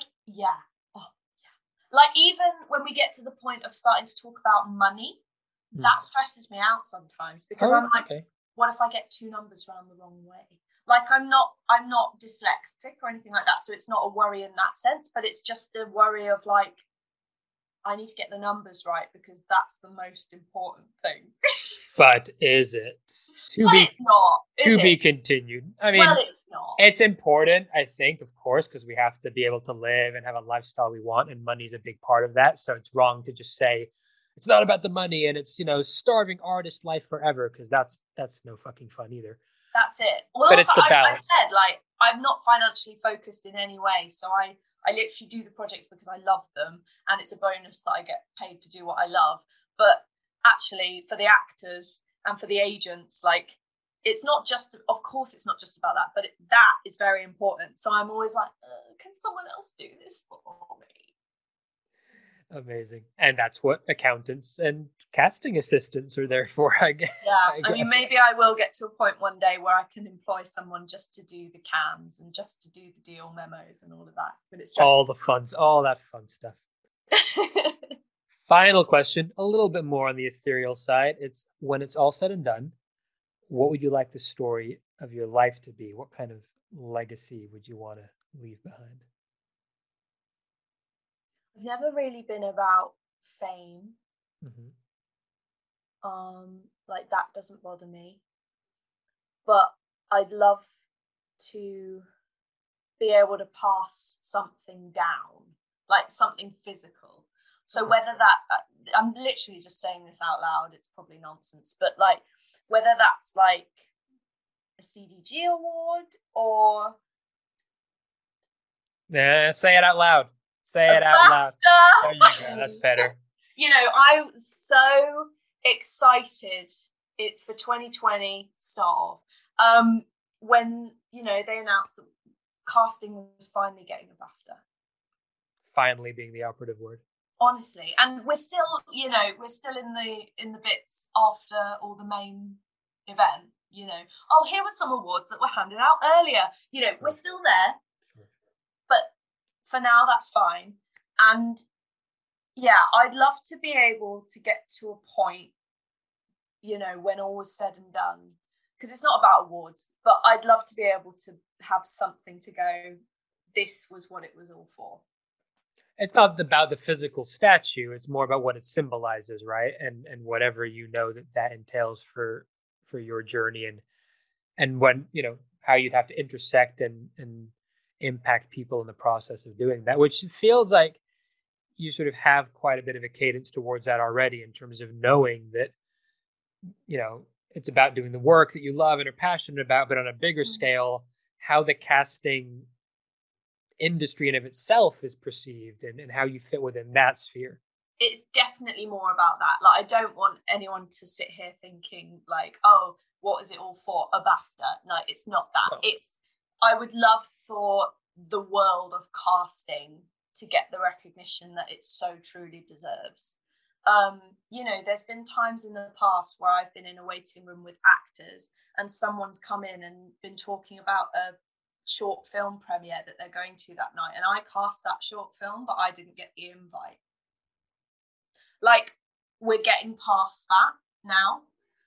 Even when we get to the point of starting to talk about money, that stresses me out sometimes because I'm like, what if I get two numbers round the wrong way? I'm not dyslexic or anything like that, so it's not a worry in that sense, but it's just a worry of I need to get the numbers right because that's the most important thing. But is it? It's not. To be continued. I mean, well, it's not. It's important, I think, of course, because we have to be able to live and have a lifestyle we want, and money is a big part of that. So it's wrong to just say it's not about the money and it's, starving artist life forever, because that's no fucking fun either. That's it. Well, but also, it's the balance. I said, like, I'm not financially focused in any way, so I literally do the projects because I love them, and it's a bonus that I get paid to do what I love. But actually, for the actors and for the agents, like, it's not just, of course, it's not just about that, but that is very important. So I'm always like, can someone else do this for me? Amazing. And that's what accountants and casting assistants are there for, I guess. Yeah, I mean, maybe I will get to a point one day where I can employ someone just to do the cans and just to do the deal memos and all of that. But it's all that fun stuff. Final question, a little bit more on the ethereal side. It's when it's all said and done, what would you like the story of your life to be? What kind of legacy would you want to leave behind? I've never really been about fame. Mm-hmm. Like, that doesn't bother me. But I'd love to be able to pass something down, like something physical. So whether that, I'm literally just saying this out loud, it's probably nonsense, but like, whether that's like a CDG award or... Say it out loud. Say it out loud. There you go. That's better. I was so excited for 2020 start off. When, they announced that casting was finally getting a BAFTA. Finally being the operative word. Honestly. And we're still, we're still in the bits after all the main event, Oh, here were some awards that were handed out earlier. We're still there. But for now, that's fine. And yeah, I'd love to be able to get to a point, when all was said and done, because it's not about awards, but I'd love to be able to have something to go, this was what it was all for. It's not about the physical statue. It's more about what it symbolizes, right? And whatever that entails for your journey, and when, how you'd have to intersect and impact people in the process of doing that, which feels like you sort of have quite a bit of a cadence towards that already, in terms of knowing that, it's about doing the work that you love and are passionate about, but on a bigger scale, how the casting industry in of itself is perceived and how you fit within that sphere. It's definitely more about that. Like, I don't want anyone to sit here thinking like, oh, what is it all for? A BAFTA. No, it's not that. No. I would love for the world of casting to get the recognition that it so truly deserves. There's been times in the past where I've been in a waiting room with actors and someone's come in and been talking about a short film premiere that they're going to that night, and I cast that short film, but I didn't get the invite. Like, we're getting past that now.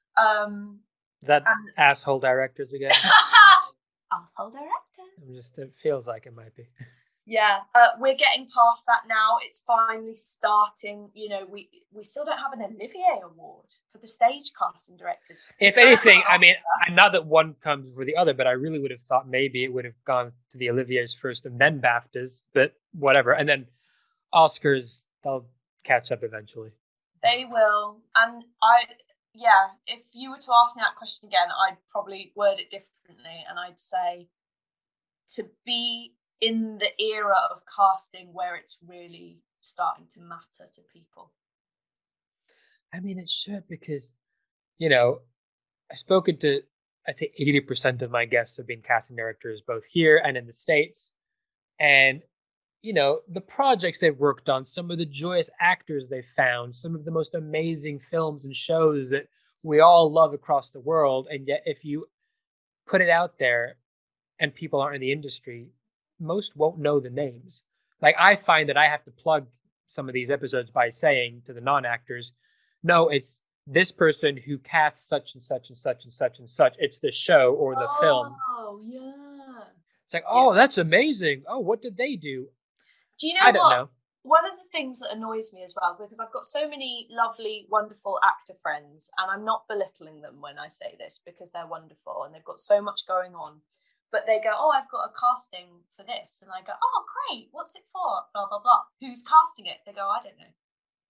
Asshole directors again? Asshole directors. It feels like it might be. Yeah, we're getting past that now. It's finally starting. We still don't have an Olivier Award for the stage casting directors. If anything, I mean, not that one comes before the other, but I really would have thought maybe it would have gone to the Oliviers first and then BAFTAs, but whatever. And then Oscars, they'll catch up eventually. They will. And if you were to ask me that question again, I'd probably word it differently, and I'd say to be in the era of casting where it's really starting to matter to people. I mean, it should, because, I've spoken to, I'd say 80% of my guests have been casting directors, both here and in the States. And, the projects they've worked on, some of the joyous actors they've found, some of the most amazing films and shows that we all love across the world. And yet, if you put it out there and people aren't in the industry, most won't know the names. Like, I find that I have to plug some of these episodes by saying to the non-actors, no, it's this person who casts such and such and such and such and such. It's the show or the film. Oh, yeah. It's like, that's amazing. Oh, what did they do? Do you know I don't know. one of the things that annoys me as well, because I've got so many lovely, wonderful actor friends, and I'm not belittling them when I say this because they're wonderful and they've got so much going on. But they go, oh, I've got a casting for this. And I go, oh, great. What's it for? Blah, blah, blah. Who's casting it? They go, I don't know.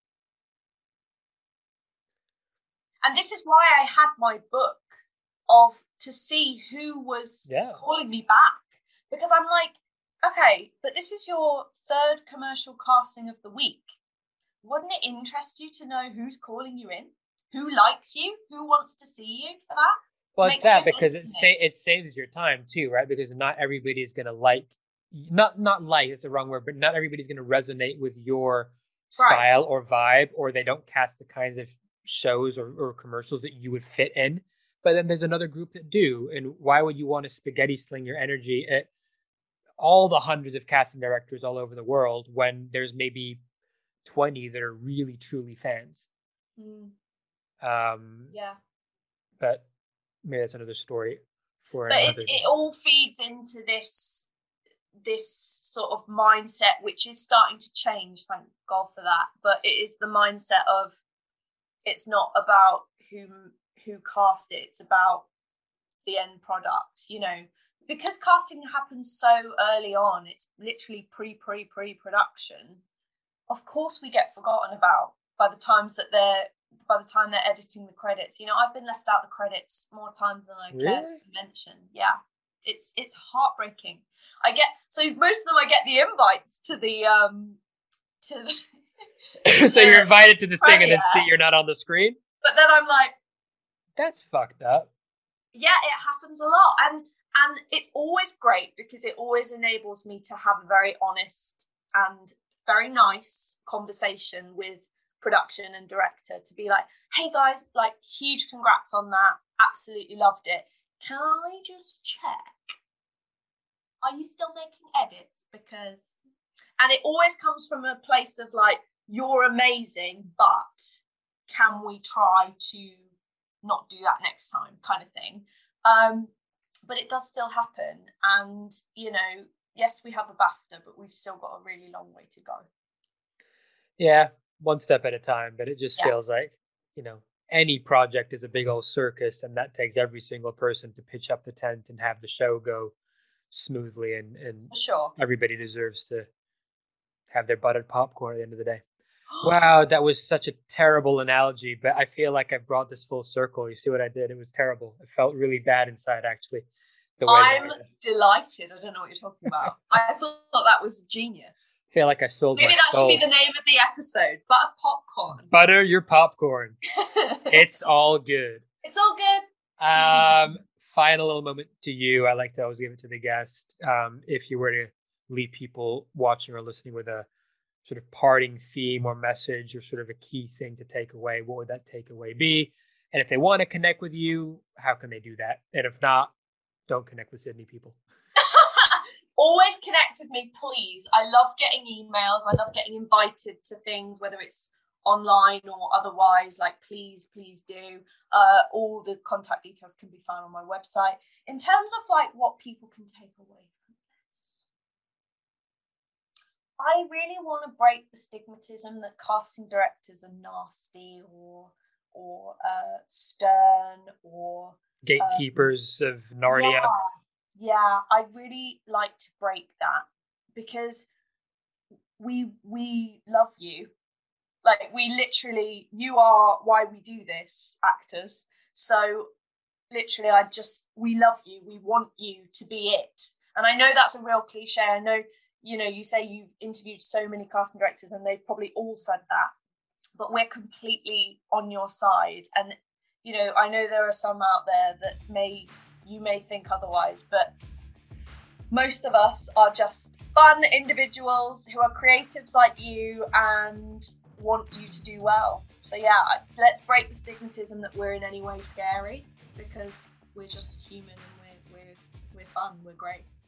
And this is why I had my book to see who was calling me back. Because I'm like, okay, but this is your third commercial casting of the week. Wouldn't it interest you to know who's calling you in? Who likes you? Who wants to see you for that? Well, it's that because it saves your time too, right? Because not everybody is going to like, not like, it's the wrong word, but not everybody's going to resonate with your style or vibe, or they don't cast the kinds of shows or commercials that you would fit in. But then there's another group that do. And why would you want to spaghetti sling your energy at all the hundreds of casting directors all over the world when there's maybe 20 that are really, truly fans? Yeah. But maybe that's another story for but it all feeds into this sort of mindset, which is starting to change, thank God for that. But it is the mindset of, it's not about who cast it, it's about the end product, you know, because casting happens so early on. It's literally pre-production. Of course we get forgotten about by the time they're editing the credits. You know, I've been left out the credits more times than I care to mention. Yeah, it's heartbreaking. So most of them I get the invites to the so you're invited to the premiere thing and then see you're not on the screen. But then I'm like, that's fucked up. Yeah, it happens a lot, and it's always great because it always enables me to have a very honest and very nice conversation with production and director to be like, hey guys, like, huge congrats on that, absolutely loved it, can I just check, are you still making edits? And it always comes from a place of like, you're amazing, but can we try to not do that next time, kind of thing. But it does still happen, and you know, yes, we have a BAFTA, but we've still got a really long way to go. Yeah, one step at a time. But it just feels like, you know, any project is a big old circus, and that takes every single person to pitch up the tent and have the show go smoothly. And for sure, everybody deserves to have their buttered popcorn at the end of the day. Wow, that was such a terrible analogy, but I feel like I brought this full circle. You see what I did? It was terrible. It felt really bad inside, actually. I'm delighted. I don't know what you're talking about. I thought that was genius. I feel like I sold Maybe that should be the name of the episode. Butter popcorn. Butter your popcorn. It's all good. It's all good. Final little moment to you. I like to always give it to the guest. If you were to leave people watching or listening with a sort of parting theme or message or sort of a key thing to take away, what would that takeaway be? And if they want to connect with you, how can they do that? And if not, don't connect with Sydney people. Always connect with me, please. I love getting emails. I love getting invited to things, whether it's online or otherwise. Like, please do. All the contact details can be found on my website. In terms of like what people can take away from this, I really want to break the stigmatism that casting directors are nasty or stern or gatekeepers of Narnia. Yeah, I'd really like to break that, because we love you. Like, we literally, you are why we do this, actors. So literally, we love you. We want you to be it. And I know that's a real cliche. I know, you know, you say you've interviewed so many casting directors and they've probably all said that, but we're completely on your side. And, you know, I know there are some out there that you may think otherwise, but most of us are just fun individuals who are creatives like you and want you to do well. So yeah, let's break the stigmatism that we're in any way scary, because we're just human and we're fun, we're great.